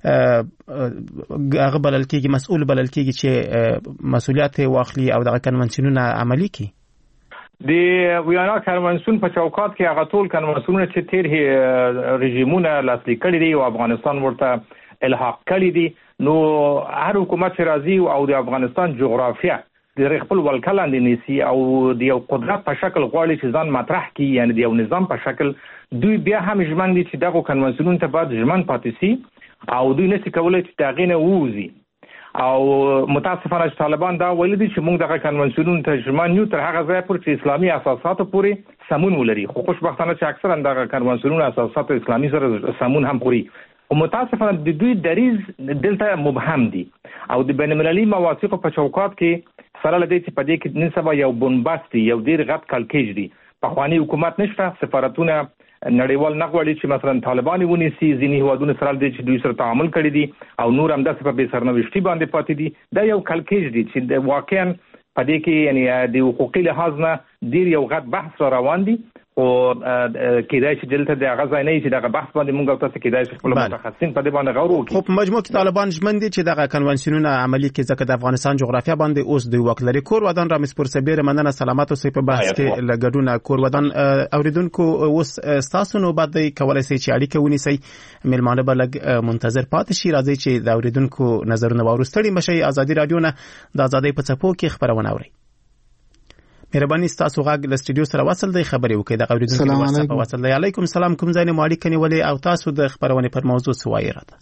هغه بلل کیږي، مسؤل بلل کیږي چې مسؤلیت واخلي او دغه کنونسیونونه عملی کړي؟ د ویانا کنونسیون په چوکاټ کې هغه ټول کنونسیونونه چې تیر رژیمونه لاسلیک کړي دي او افغانستان ورته الحاق کړي دي، نو هر حکومت چې راځي او د افغانستان جغرافیه د خپل ولکلاندې نیسي او د یو قدرت په شکل غواړي چې ځان مطرح کړي، یعنی د یو نظام په شکل، دوی بیا هم ژمن دي چې دغه کنونسیون ته باید ژمن پاتې شي او دوی نشي کولای چې دغه نه ووزي. او متاسفانه چې طالبان دا ویل دي چې موږ دغه کنونسیون ته ژمن یو تر هغه ځای پورې چې اسلامي اساسات پورې سمون ولري. خو خوشبختانه چې اکثرا دغه کنونسیون اساسات اسلامي سره سمون هم پوري او متاسفانه د دوی دریز دلته مبهم دي او د بین المللي مواثیق په چوکاټ کې سره لدی چې په دې کې نن سبا یو بنبست یو ډیر غټ کلکیج دي. پخوانی حکومت نشته، سفارتونه نړیوال نه غواړي چې مثلا طالبان ونیسي، ځینې هیوادونه سره دي چې دوی سره تعامل کړی دي او نور هم داسې په بې سرنوشتي باندې پاتې دي. دا یو کلکیج دي چې واقعا په دې کې یعنی د حقوقي لحاظ نه ډیر یو غټ بحث را روان دي او کېدای شي دلته د هغه ځای نه چې دغه بحث باندې موږ تاسو کېدای شي خپل متخصصین په دې باندې غور وکړي. خو په مجموع کې طالبان ژمن دي چې دغه کنونسیونونه عملي کړي ځکه د افغانستان جغرافیه باندې اوس دوی وکړي لري. کور ودان رامز پرسبیر مننه سلامات اوسئ په بحث کې لګډونه. کور ودان اوریدونکو اوس تاسو نو بعد کولای شي چې اړیکه ونیسئ، ملمانه بلګ منتظر پاتې شي. راځي چې د اوریدونکو نظرونه واورستړي مشي. ازادي رادیو نه د ازادۍ په څپو کې خبرونه اوري. مهرباني تاسو غاګ له استودیو سره وصل دی، خبرې وکړئ. د اوریدونکو په واتساپ په وصل دی. علیکم سلام، کوم ځای نه ماړی کني ولې او تاسو د خبرونه پر موضوع سوای راته؟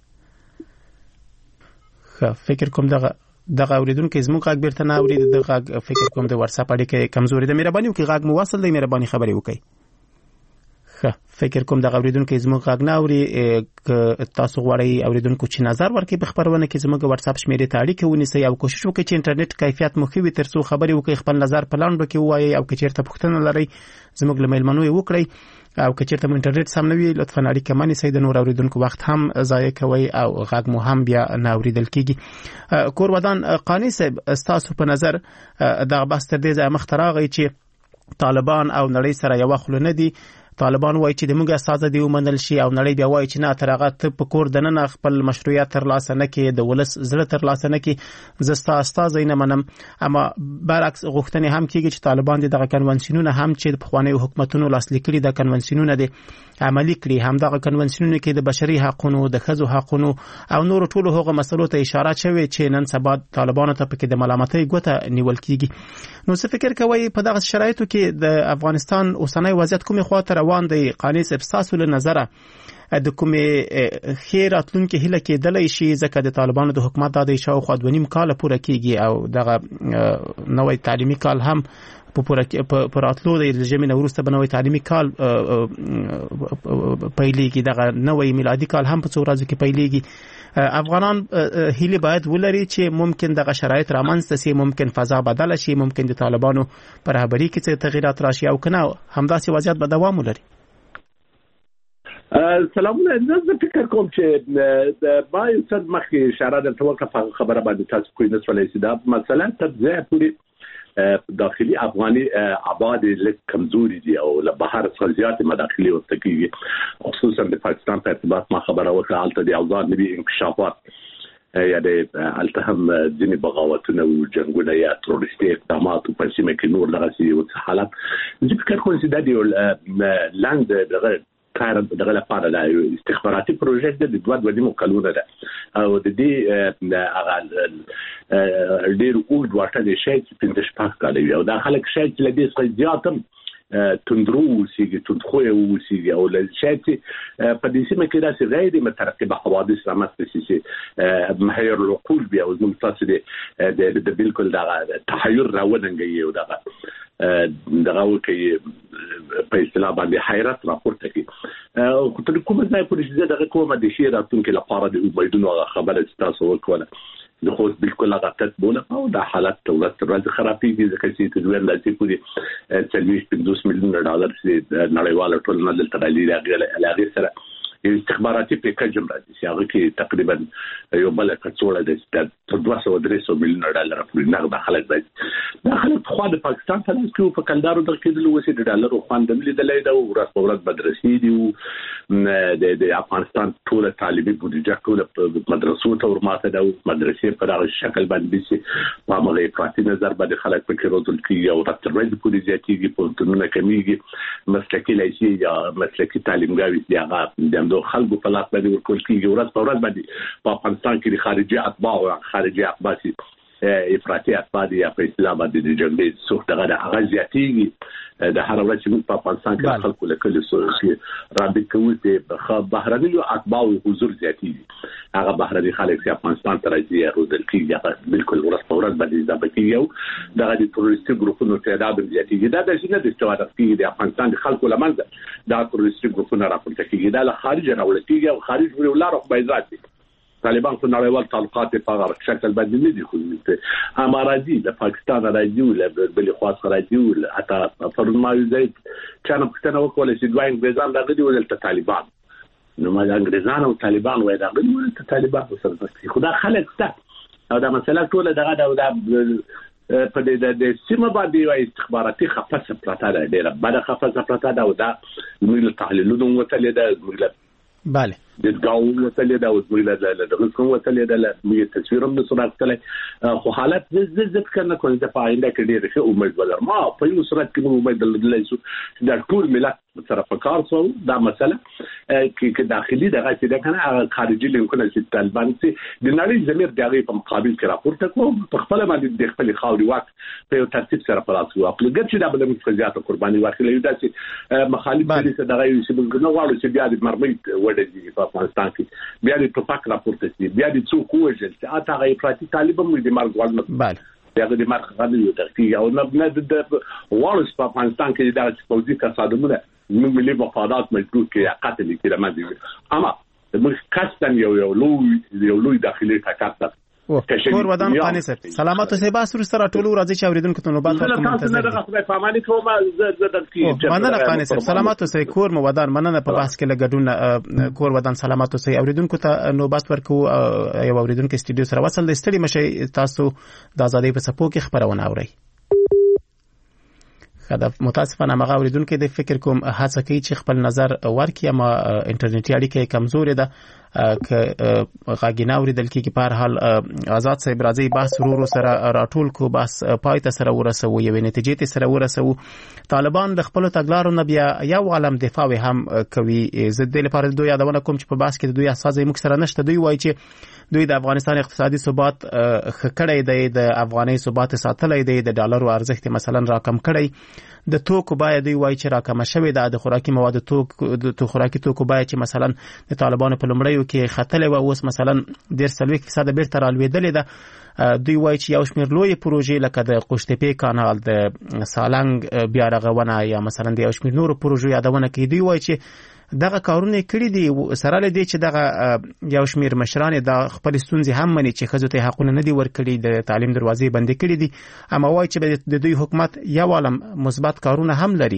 خ فکر کوم دغه دغه اوریدونکو زموږ غاګ بیرته نه اوري. د غاګ فکر کوم د واتساپ اړیکه کمزوري ده. مهرباني وکړئ غاګ مو وصل دی، مهرباني خبرې وکړئ. فکر کوم د اوریدونکو زموږ غاګ نه اوري. تاسو غواړئ اوریدونکو چې نظر ورکړي په خبرونه کې زموږ واتساپ شمیرې ته اړیکه ونیسئ او کوشش وکړئ چې انټرنیټ کیفیت مو ښه وي ترڅو خبرې وکړئ، خپل نظر په لاندو کې ووایئ او که چیرته پوښتنه لرئ زموږ له میلمنو یې وکړئ او که چیرته مو انټرنیټ سم نه وي لطفا اړیکه مه نیسئ، د نور اوریدونکو وخت هم ضایع کوئ او غاګ مو هم بیا نه اوریدل کیږي. کور ودان قانی صاحب، ستاسو په نظر دغه بحث تر دې ځایه مخته راغی چې طالبان او نړۍ سره یوه خوله نه دي. طالبان وایي چې د موږ اساسه دی ومنل شي او نړۍ بیا وایي چې نه تر هغه ته په کور دننه خپل مشروعیت ترلاسه نه کړي، د ولس زړه ترلاسه نه کړي. زه ستا استازی نه منم. اما برعکس غوښتنې هم کېږي چې طالبان دغه کنونسیونونه هم چې د پخوانیو حکومتونو لاسلیک کړي د کنونسیونونه دي عملي کړي. همدغه کنونسیونونه کې د بشري حقوقو، د ښځو حقوقو او نور ټولو هغه مسلو ته اشاره شوې چې نن سبا طالبانو ته پکې د ملامتۍ ګوته نیول کیږي. نو څه فکر کوئ په دغه شرایطو کې د افغانستان اوسنۍ وضعیت کومې خواته روان دی؟ قانی صاحب ستاسو له نظره د کومې ښې راتلونکې هیله کېدلی شي ځکه د طالبانو د حکومت دا د شاوخوا دوه نیم کاله پوره کېږي او دغه نوی تعلیمي کال هم په پوره په راتلو د ژمي نه وروسته به نوی تعلیمي کال پیلېږي، دغه نوی میلادي کال هم په څو ورځو کې پیلېږي. افغانان هیله باید ولري چې ممکن دغه شرایط رامنځته شي، ممکن فضا بدله شي، ممکن د طالبانو په رهبري کې څه تغیرات راشي او کنه همداسې وضعیت به دوام ولري. سلامونه. زه فکر کوم چې د ما یو څه مخکې اشاره درته وکړه په خبره باندې تاسو کوی نسولای شي. دا مثلا تر ځای پورې داخلي افغاني آباد لږ کمزوري دي او له بهر څخه زیات مداخلي ورته کیږي، خصوصا د پاکستان په ارتباط ما خبره وکړه هلته د اوضاع نوي انکشافات یعنی هلته هم ځینې بغاوتونه او جنګونه یا تروریستي اقدامات په سیمه کې نور دغسې حالت. زه فکر کوم چې دا د لاندې دغه کار دغه لپاره د استخباراتي پروژې د دوه دوه نیمو کلونه ده او د دې هغه ډېر اوږد واټن شي چې پنځه شپږ کال وي او دا خلک شي چې لدې څخه زیاتم تندرو وسیږي تندخوی وسیږي او لشي چې په دې سیمه کې داسې غیر مترقبه حوادث رامنځته شي محیر العقول بیا او زموږ تاسو د بالکل دا تحیر راوړنګي او دا دغه وکي په اصطلاح باندې حیرت راپورته کی او تر کومه ځای پورې چې دغه کومه د شي راتونکو لپاره د وبایدونو خبره تاسو وکړه د خو بالکل هغه تطبیق او د حالت تولد ورځ خرابېږي ځکه چې تدوین لاسي پوری څلويخ پنځوس میلیون ډالر چې نړیوال ټولنه دلته راځي هغه سره استخباراتي پیکج هم راځي چې هغه کې تقریبا یو بل کڅوړه د دوه سوه درې سوه میلیون ډالر پورې نغد خلک راځي دا خلک خو د پاکستان په لاس کې په کلدارو د کېدل وسې د ډالر خواند ملي د ورځ په ورځ مدرسې دي د افغانستان ټول طالبي بودیجه ټول مدرسو ته ورماته د مدرسې په دغه شکل باندې چې په مغرب پراتی نظر باندې خلک پکې روزل کیږي او ترڅ پورې زیاتېږي په تنونه کمیږي مسلکي لایسي یا مسلکي تعلیمګاوي دی هغه د خلکو په لاس باندې ورکول کیږي ورځ په ورځ باندې په افغانستان کې د خارجي اتباع او خارجي اقباسي افراطي اتباع یا په اصطلاح باندې د جنبې سوخت دغه غزياتي د هر ورځ چې په افغانستان کې خلکو له کله سوخي رابط کوي د بهرني اتباع او حضور زیاتی هغه بهرني خلک چې افغانستان ته راځي روزل کیږي بالکل ورځ په ورځ باندې ځبه کیږي دغه د تروریستي ګروپونو تعداد زیاتی دا د شنه د استوادت کیږي د افغانستان د خلکو لمنځه دا تروریستي ګروپونه راپورته کیږي دا له خارج راوړل کیږي او خارج ولر خو بایزات طالبان خو نړیوال تعلقات په هغه شکل باندې نه دي خو اما راځي د پاکستان راځي له بل خواص راځي حتی فرمایي زید چانه پښتنه وکولای چې دوه انګريزان راغلي ولته طالبان نو ما انګريزان او طالبان وای راغلي ولته طالبان سره پکې خدا خلک ته او دا مسله ټول دغه د په دې د سیمه باندې وای استخباراتي خفصه پراته ده ډیره بل خفصه پراته ده او دا موږ تحلیلونه وتلې ده بله د ګاو وتلې دا اوس موږ له دغه کوم وتلې دا موږ تصویر هم نشو راځلای خو حالت ز ز ز کنه کوم د پاینده کې ډېر ښه امید ولر ما په یو صورت کې موږ امید درلودلای شو دا ټول ملت طرف کار سو دا مسله کې داخلي دغه چې دا کنه خارجي لینکونه چې طالبان چې د نړۍ زمير دغه په مقابل کې راپورته کوم په خپل باندې د خپل خاوري واک په یو ترتیب سره پراسو خپل ګر چې دا بل مفرزيات قرباني واخلې دا چې مخالف دي چې دغه یو چې موږ نه غواړو چې بیا د مرمۍ وړي په افغانستان کې بیا د ټوپک راپورته شي بیا د څوک وژل چې اته غي پراتی طالبان موږ د مرګ وړل بله دغه د مرګ غوړي یو ترتیب او نه نه د وارث په افغانستان کې د فوجي کسادمونه موږ ملي مفادات مجبور کې قتل کې لمدي اما موږ کاستن یو یو لوی یو لوی داخلي تکاتر کور ودان قانی صاحب سلامات اوسئ با سر سره ټولو راځي چې اوریدونکو ته نوبات ورکوم منتظر دي مننه قانی صاحب سلامات اوسئ کور مو ودان مننه په بحث کې لګډون کور ودان سلامات اوسئ اوریدونکو ته نوبات ورکو یو اوریدونکو استډیو سره وصل د استړي مشي تاسو د ازادۍ په سپو کې خبرونه اورئ خدای متاسفانه مغا اوریدونکو د فکر کوم هڅه کوي چې خپل نظر ورکړي اما انټرنیټي اړیکه کمزورې ده ک غاګینا اوریدل کې په هر حال آزاد صاحب راځي بحث ورو سره راټول کو بحث پای ته سره ورسو یو نتیجې ته سره ورسو طالبان د خپل تګلارو نه بیا یو عالم دفاع هم کوي زده لپاره دوی یادونه کوم چې په بحث کې دوی اساسي مخ سره نشته دوی وایي چې دوی د افغانستان اقتصادي ثبات خکړې دی د افغاني ثبات ساتلې دی د ډالرو ارزښت مثلا راکم کړی د توکو باید دوی وایي چې راکم شوی د خوراکي مواد توک د خوراکي توکو باید چې مثلا د طالبانو په لمړیو کې خطلې و اوس مثلا ډیر سلوي فیصد بیرته رالوېدلې ده دوی وایي چې یو شمېر لوی پروژې لکه د قوشتېپې کانال د سالنګ بیا رغونه یا مثلا د یو شمېر نورو پروژو یادونه کوي دوی وایي چې دغه کارونه کړی دي سره لدی چې دغه یو شمیر مشران د خپل ستونزې هم مني چې خزو ته حقونه نه دي ورکړي د تعلیم دروازې بند کړي دي اما وایي چې د دوی حکومت یو عالم مثبت کارونه هم لري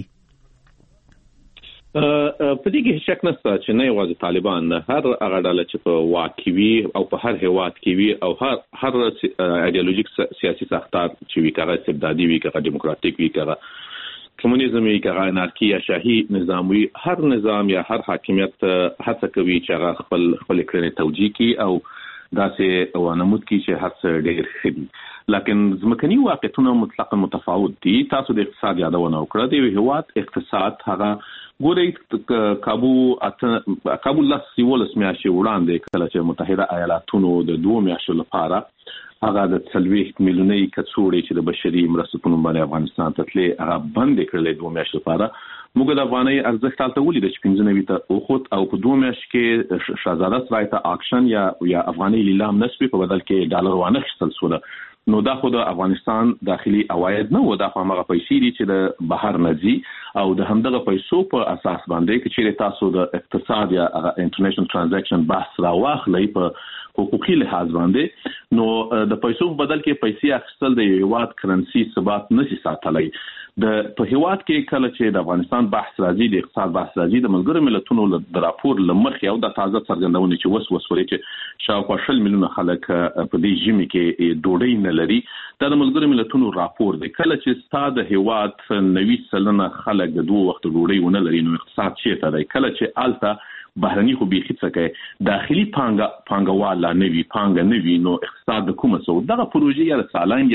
په دې کې شک نشته چې نه یوازې طالبان هر هغه ډله چې په واقعي او په هر هیواد کې وي او هر هر ایدئولوژیک سیاسي ساختار چې وي کغه استبدادي وي کغه دیموکراتیک وي کغه کمونیزم یا کغه انارکی یا شاهي نظام وي هر نظام یا هر حاکمیت هڅه کوي چې هغه خپل خپل کړنې توجیه کوي او داسې ونمود کوي چې هر څه ډېر ښه دي لکن ځمکني واقعیتونه مطلقاً متفاوت دي تاسو د اقتصاد یادونه وکړه د هیواد اقتصاد هغه ګورې کابو کابو لاس سیولس میاشتې وړاندې کله چې متحده ایالاتونو د دوه میاشتو لپاره هغه د څلوېښت میلیونۍ کڅوړې چې د بشري مرستو په نوم باندې افغانستان ته تللې هغه بندې کړلې دوه میاشتو لپاره. موږ د افغانۍ ارزښت هلته ولیده چې پنځه نوي ته وخوت او په دوه میاشتو کې شهزاده سرای ته اکشن یا یا افغانۍ لیلام نه شوې، په بدل کې ډالر وانخیستل شول. نو دا خو د افغانستان داخلي عواید نه و، دا خو هغه پیسې دي چې د بهر نه ځي او د همدغه پیسو په اساس باندې چې چیرې تاسو د اقتصاد یا انټرنیشنل ترانزیکشن بحث راواخلئ په حقوقي لحاظ باندې، نو د پیسو په بدل کې پیسې اخیستل د یو هیواد کرنسي ثبات نشي ساتلی. د په هیواد کې کله چې د افغانستان بحث راځي، د اقتصاد بحث راځي، د ملګرو ملتونو د راپور لمخې او د تازه څرګندونې چې وس وسوري چې شاوخوا شل میلیونه خلک په دې ژمي کې ډوډۍ نه لري، دا د ملګرو ملتونو راپور دی. کله چې ستاسو د هیواد نوي سلنه خلک د دوه وخت ډوډۍ ونه لري، نو اقتصاد چیرته دی؟ کله چې آلته بهرني خو بيخي څه کوي، داخلي پانګه پانګوال لا نوي پانګه نوي، نو اقتصاد د کومه څه دغه پروژې یا سالنګ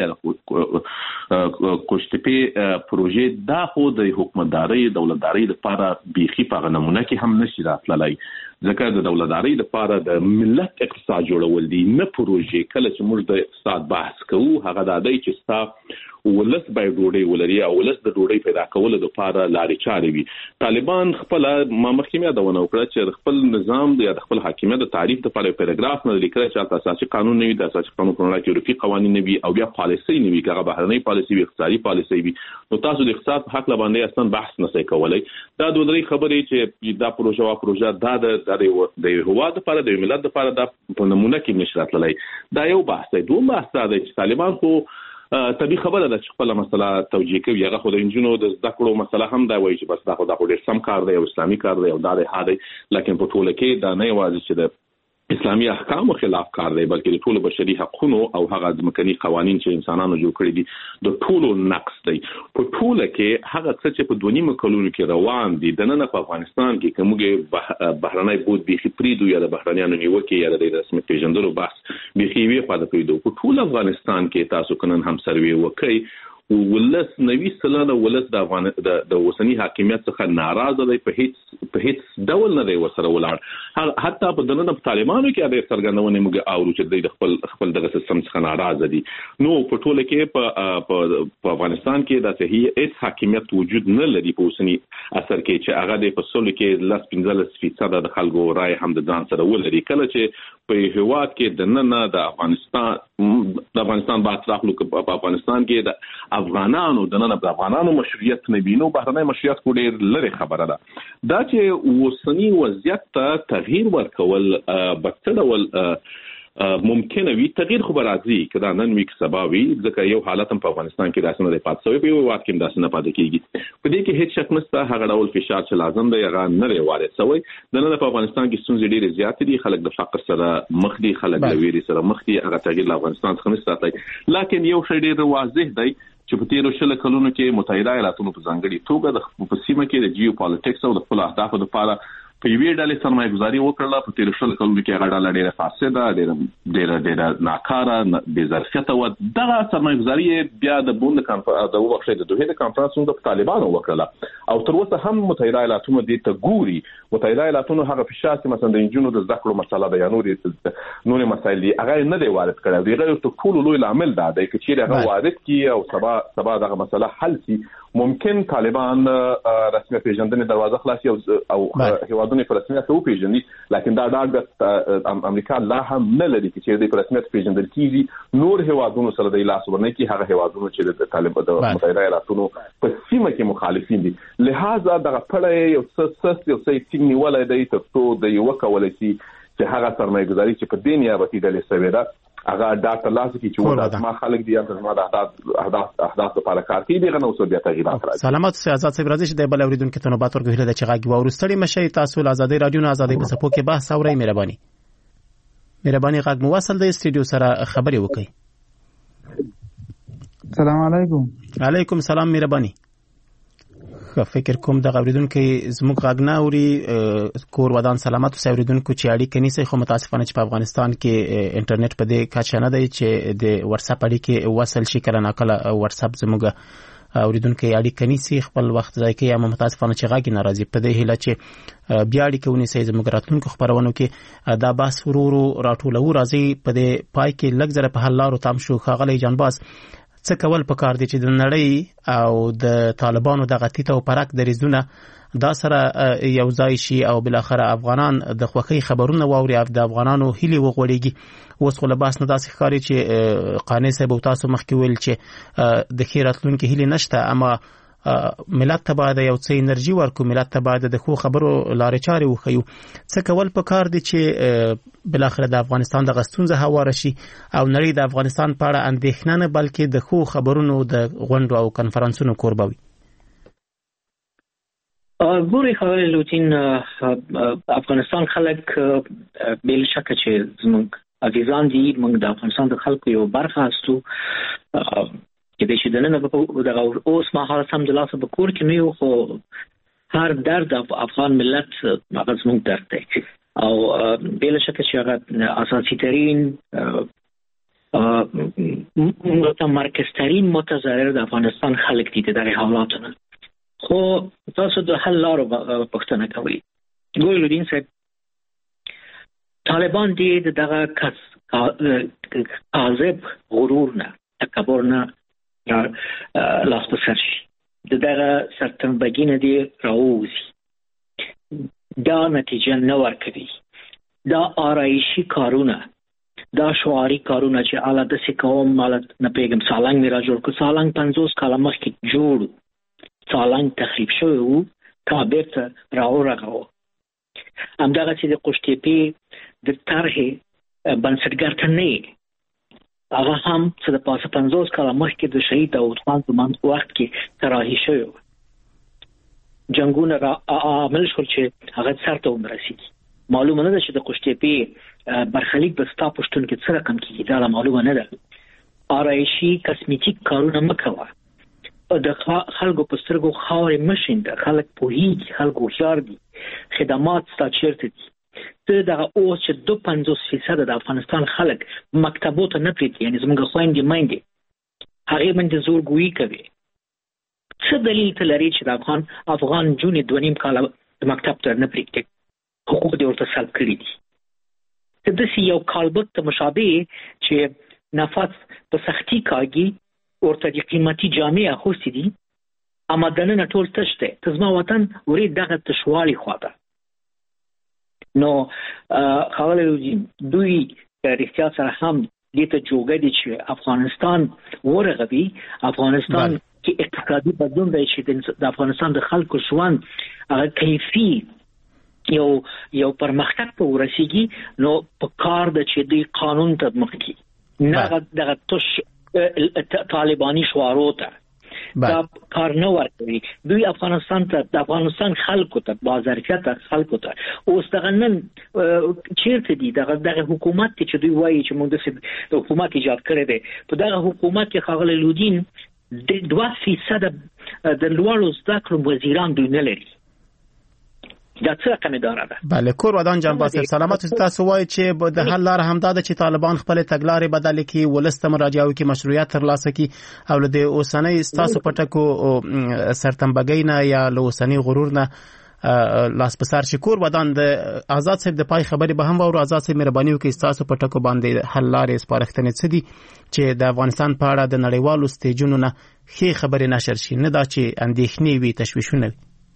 یا کوشتپی پروژې دا خو د حکومتداري دولتداري لپاره بيخي په نمونه کې هم نشي راتللی، ځکه د دولتداري لپاره د ملت اقتصاد جوړول دي نه پروژې. کله چې موږ د اقتصاد بحث کوو هغه د دې چې ستا ولس باید ډوډۍ ولري او ولس د ډوډۍ پیدا کولو لپاره لارې چارې وي. طالبان خپل ما مخکې یادونه وکړه چې خپل نظام یا خپل حاکمیت د تعریف لپاره پیراګراف نه لیکل چې اساسي قانون نه وي، د اساسي قانون په وړاندې کې یورپي قوانین نه وي او بیا پالیسي نه وي، هغه بهرنۍ پالیسي وي، اقتصادي پالیسي وي، نو تاسو د اقتصاد په حق باندې اصلا بحث نه شئ کولای. دا د درې خبرې چې دا پروژه وا پروژه دا د د هواد لپاره د ملت لپاره د په نمونه کې نشرات لای، دا یو بحث دی. دوه بحث دی چې طالبان خو طبي خبره ده چې خپل مسله توجیه کوي، هغه خو د انجینو د زده کړو مسله هم دا وایي چې بس دا خو دا ډېر سم کار دی او اسلامي کار دی او دا د هادي، لکه په ټوله کې دا نه یوازې چې د اسلامي احکامو خلاف کار دی بلکې د ټولو بشري حقوقو او هغه ځمکني قوانين چې انسانانو جوړ کړی دي د ټولو نقص دی. په ټوله کې هغه څه چې په دونی مکلونو کې روان دي د نن په افغانستان کې کومه بهرنۍ بود بيخي پریدو یا د بهرنیانو نیوکه یا د رسمي پیژندلو بحث بيخي وی په د پریدو. په ټول افغانستان کې تاسو کنن هم سروي وکي ولس نوي سلنه ولس د افغان د د وسنی حاکمیت څخه ناراضه دی، په هیڅ په هیڅ ډول نه دی وسره ولاړ. حتی په دننه طالبانو کې د څرګندونې موږ اورو چې د خپل خپل دغه سیستم څخه ناراضه دي. نو په ټوله کې په په افغانستان کې د صحیح هیڅ حاکمیت وجود نه لري په وسنی اثر کې چې هغه د فصل کې لاس پنځلس فیصد د خلکو رائے هم د ځان سره ولري. کله چې په هواد کې د نن د افغانستان د افغانستان بحث راخلو په افغانستان کې د افغانانو د نن د افغانانو مشروعیت نه وینو، بهرنۍ مشروعیت کو ډېر لري خبره ده. دا چې وسنی وضعیت ته تغییر ورکول بڅ ډول ممکنه وي، تغییر خو راځي کدا نن وی سبا وی، ځکه یو حالت په افغانستان کې داسنه د پاتسوي په وخت کې داسنه پاتې کیږي. په دې کې هیڅ شک نشته هغه ډول فشار چې لازم دی هغه نه لري وارد شوی. د نن په افغانستان کې ستونزې ډېرې زیات دي، خلک د فقر سره مخ دي، خلک د ویري سره مخ دي، هغه تغییر له افغانستان څخه نه ساتي. لکه یو شی ډېر واضح دی چې په تیرو شل کلونو کې متحده ایالاتونو په ځانګړي توګه د په سیمه کې د جیو پالیټکس او د خپل اهدافو لپاره په یوې ډلې سرمایه گزاري وکړه. په تیر شل کلونو کې هغه ډله ډېره فاسده، ډېره ډېره ډېره ناکاره، بې ظرفیته و. دغه سرمایه گزاري بیا د بوند کانفرنس د وخت د دوه د کانفرنس د طالبانو وکړه او تر اوسه هم متحده ایالاتونو دې ته ګوري. متحده ایالاتونو هغه فشار چې مثلا د انجینو د زده کړو مسله ده یا نور نور مسایل دي هغه نه دی وارد کړی. دغه یو ټول لوی عامل ده چې چیرې هغه وارد کی او سبا سبا دغه مسله حل شي. ممکن طالبان رسمي پیژندنې دروازه خلاصي او هیوادونه په رسمیت او پیژني، لکه دا د امریکا لا هم نه لري چې د رسمیت پیژندل کیږي. نور هیوادونو سره د لاس ورنه کې هغه هیوادونو چې د طالب د متحده ایالاتونو په سیمه کې مخالفین دي. لہذا دغه پړې یو څه یو څه ټینګ نیولای دی تر څو د یو کولای شي چې هغه سرمایه گزاري چې په دنیا باندې د لسویرا هغه ډاکټر لاسو کې چې ودا ما خلک دي چې ما د اهداف اهداف اهداف لپاره کار کوي دغه نو څه بیا تغیرات راځي. سلامات سي آزاد صاحب راځي چې د بل اوریدونکو ته نوبات ورکوي د چغاګي ورستړي مشي تاسو آزادي رادیو نه آزادي په سپو کې بحث اوري. مهرباني مهرباني غږ مو وصل د استودیو سره خبري وکړي. السلام علیکم. علیکم السلام. مهرباني فکر کوم د اوریدونکو زموږ غږ نه اوري. کور ودان سلامات اوسئ اوریدونکو چې اړیکه نیسي، خو متاسفانه چې په افغانستان کې انټرنیټ په دې کچه نه دی چې د واتس اپ اړیکه وصل شي. کله ناکله واتس اپ زموږ اوریدونکو اړیکه نیسي خپل وخت ځای کوي یا متاسفانه چې غاګي ناراضي په دې هیله چې بیا اړیکه ونیسي زموږ راتلونکو خبرونو کې دا بحث ورورو راټولو راځي په دې پای کې لږ زره په حل لارو تام شو. ښاغلی جانباز څه کول پکار دي چې د نړۍ او د طالبانو د غتیته او پرک دریزونه دا سره یو ځای شي او بل اخر افغانان د خوخي خبرونه واوري او د افغانانو هلي وغوړيږي. اوس خو له باس نه داسې ښکاري چې قانع صاحب تاسو مخکې ویل چې د خیراتلونکو هلي نشته، اما ملت ته باید یو څه انرژي ورکو، ملت ته باید د خو خبرو لارې چارې وخیو. څه کول پکار دي چې بل اخر د افغانستان د غستونزه هواره شي او نړۍ د افغانستان په اړه اندېښنه نه بلکې د خو خبرونو د غونډو او کنفرانسونو کوربوي. ګوري خبرې لوتین افغانستان خلک بل شک چې زموږ عزیزان دي، موږ د افغانستان د خلکو یو برخه استو چې د شیدنه په دغه اوس مهال سم د لاسه په کور کې نه خو هر درد د افغان ملت هغه زموږ درد دی او بل شک چې هغه اساسي ترين مرکز ترين متضرر د افغانستان خلک دي دغه حالاتونه. خو تاسو د حل لارو پوښتنه کوي. ګوي لودین صاحب طالبان دي دغه کس کاذب غرور نه تکبر نه لاس په سر شي دغه سرتنبګینه دي راوځي دا نتیجه نه ورکوي. دا آرایشي کارونه دا شعاري کارونه چې اعلی د سکوم مالت نه پیغام سالنګ میرا جوړ کو سالنګ پنځوس کاله مخکې جوړ سالنګ تخریب شوی وو کابر ته راو راغو همدغه چې د قشتېپې د طرحې بنسټګر ته نه هغه هم چې د پاسه پنځوس کاله مخکې د شهید داود خان په منځ وخت کې طراحي شوی وو. جنگونه را عامل شول چې هغه سرته ورسېږي. معلومه نه ده چې د قشتېپې برخلیک به ستا پښتون کې څه رقم کېږي، دا معلومه نه ده. آرایشي کسمیټیک کارونه مه کوه، د خلکو په سترګو خاورې مشینده، خلک پوهیږي، خلک هوښیار دي، خدمات ستا چیرته دي. ته دغه اوس چې دو پنځوس فیصد د افغانستان خلک مکتبو ته نه پرېږدي، یعنې زموږ خویندې میندې هغې باندې زورګویي کوي. څه دلیل ته لري چې د افغان افغان جونې دوه نیم کاله د مکتب ته نه پرېږدي، حقوق دې ورته سلب کړي دي. ته داسې یو کالبد ته مشابه چې نفس په سختي کاږي ورته د قیمتي جامې اخوستې دي، اما دننه ټول تش دی. ته زما وطن ورې دغه تشوالي خواته. نو ښاغلی لودین دوی رښتیا سره هم دې ته جوګه دي چې افغانستان ورغوي، افغانستان کې اقتصادي بدلون دی چې د افغانستان د خلکو ژوند هغه کیفي یو یو پرمختګ په ورسیږي. نو په کار ده چې دوی قانون تطبیق کړي، نه دغه تش طالبانی شعارو ته دا کار نه ورکوي. دوی افغانستان ته د افغانستان خلکو ته بازارفیت خلکو ته اوس دغه نن چیرته دي دغه دغه حکومت چې دوی وایي چې موږ د حکومت ایجاد کړی دی. په دغه حکومت کې ښاغلی لودین د دوه فیصد د لوړو زده کړو وزیران دوی نه لري. دا څه رقم اداره ده؟ بله کور ودان جنباز سلامت تاسو وایي چې د حل لار همدا ده چې طالبان خپل تګلارې بدل کړي، ولست مراجعه وکړي، مشروعیت ترلاسه کړي او له د اوسنۍ ستاسو په ټکو سرتنبګۍ نه یا له اوسنۍ غرور نه لاس په سر شي. کور ودان د آزاد صاحب د پای خبرې به هم واورو. آزاد صاحب مهرباني وکړئ ستاسو په ټکو باندې حل لارې سپارښتنې څه دي چې د افغانستان په اړه د نړیوالو سټیجونو نه ښې خبرې نشر شي، نه دا چې اندېښنې وي، تشویشونه وي.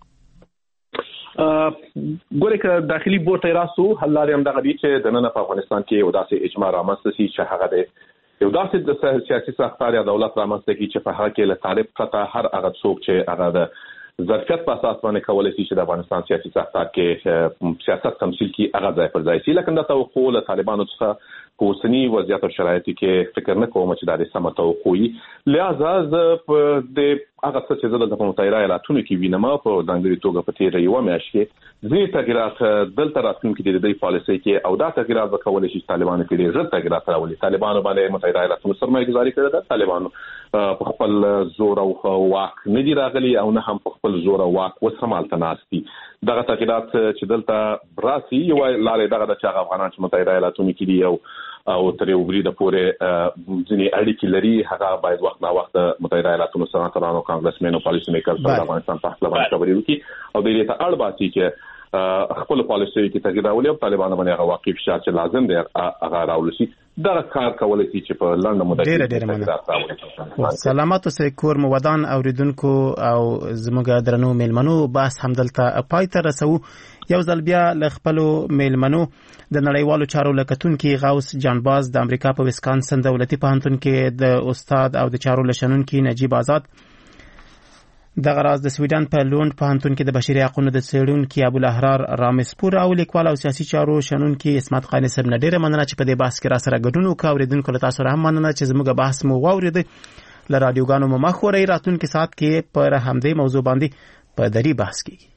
ګوره که داخلي بورته راسو حل لارې هم دغه دي چې د نن په افغانستان کې یو داسې اجماع رامنځته شي چې هغه د یو داسې د سیاسي ساختار یا دولت رامنځته کړي چې په هغه کې له طالب پرته هر هغه څوک چې هغه د ظرفیت په اساس باندې کولی شي چې د افغانستان سیاسي ساختار کې سیاست تمثیل کړي هغه ځای پر ځای شي. لکه دا توقع له طالبانو څخه په اوسني وضعیت او شرایطو کې فکر نه کوم چې دا د سمه توقع وي. لہذا زه په د هغه څه چې زه د متحده ایالاتونو کې وینم په ځانګړي توګه په تېره یوه میاشت کې ځینې تغیرات دلته راتلونکي دي د دوی پالیسۍ کې او دا تغیرات به کولی شي چې طالبانو کې ډېر ژر تغیرات راولي. طالبانو باندې متحده ایالاتونو سرمایه ګزاري کړې ده، طالبانو په خپل زور او واک نه دي راغلي او نه هم په خپل زور او واک اوس هم هلته ناست دي. دغه تغیرات چې دلته راسي یوه لارې دغه ده چې هغه افغانان چې متحده ایالاتونو کې دي او او تر یو بری د پورې ځینې اړیکې لري هغه باید وخت نا وخت متحده ایالاتو سناتورانو کانګرسمنو پالیسي میکر سره د افغانستان په اړه خبرې وکړي او د دې ته اړ باسي چې خپل پالیسي کې تغیر راولي او طالبانو باندې هغه واقعي فشار چې لازم دی هغه راولسي دا کار کولای شي چې په لنډه موده کې ډېر مننه. سلامات اوسئ کور مو ودان اوریدونکو او زموږ درنو میلمنو بحث همدلته پای ته رسو. یو ځل بیا له خپلو میلمنو د نړیوالو چارو لکتونکي غوث جانباز د امریکا په ویسکانسن دولتي پوهنتون کې د استاد او د چارو لشنونکي نجیب آزاد، دغه راز د سویډن په لوند پوهنتون کې د بشري حقوقو د څېړونکي ابوالاحرار رامسپور او لیکوال او سیاسي چارو شنونکي اسمت قانی صاحب نه ډېره مننه چې په دې بحث کې را سره ګډون وکړ. اوریدونکو له تاسو هم مننه چې زموږ بحث مو واورید. له رادیوګانو مو مخ ورئ، راتلونکي ساعت کې پر همدې موضوع باندې په دری بحث کیږي.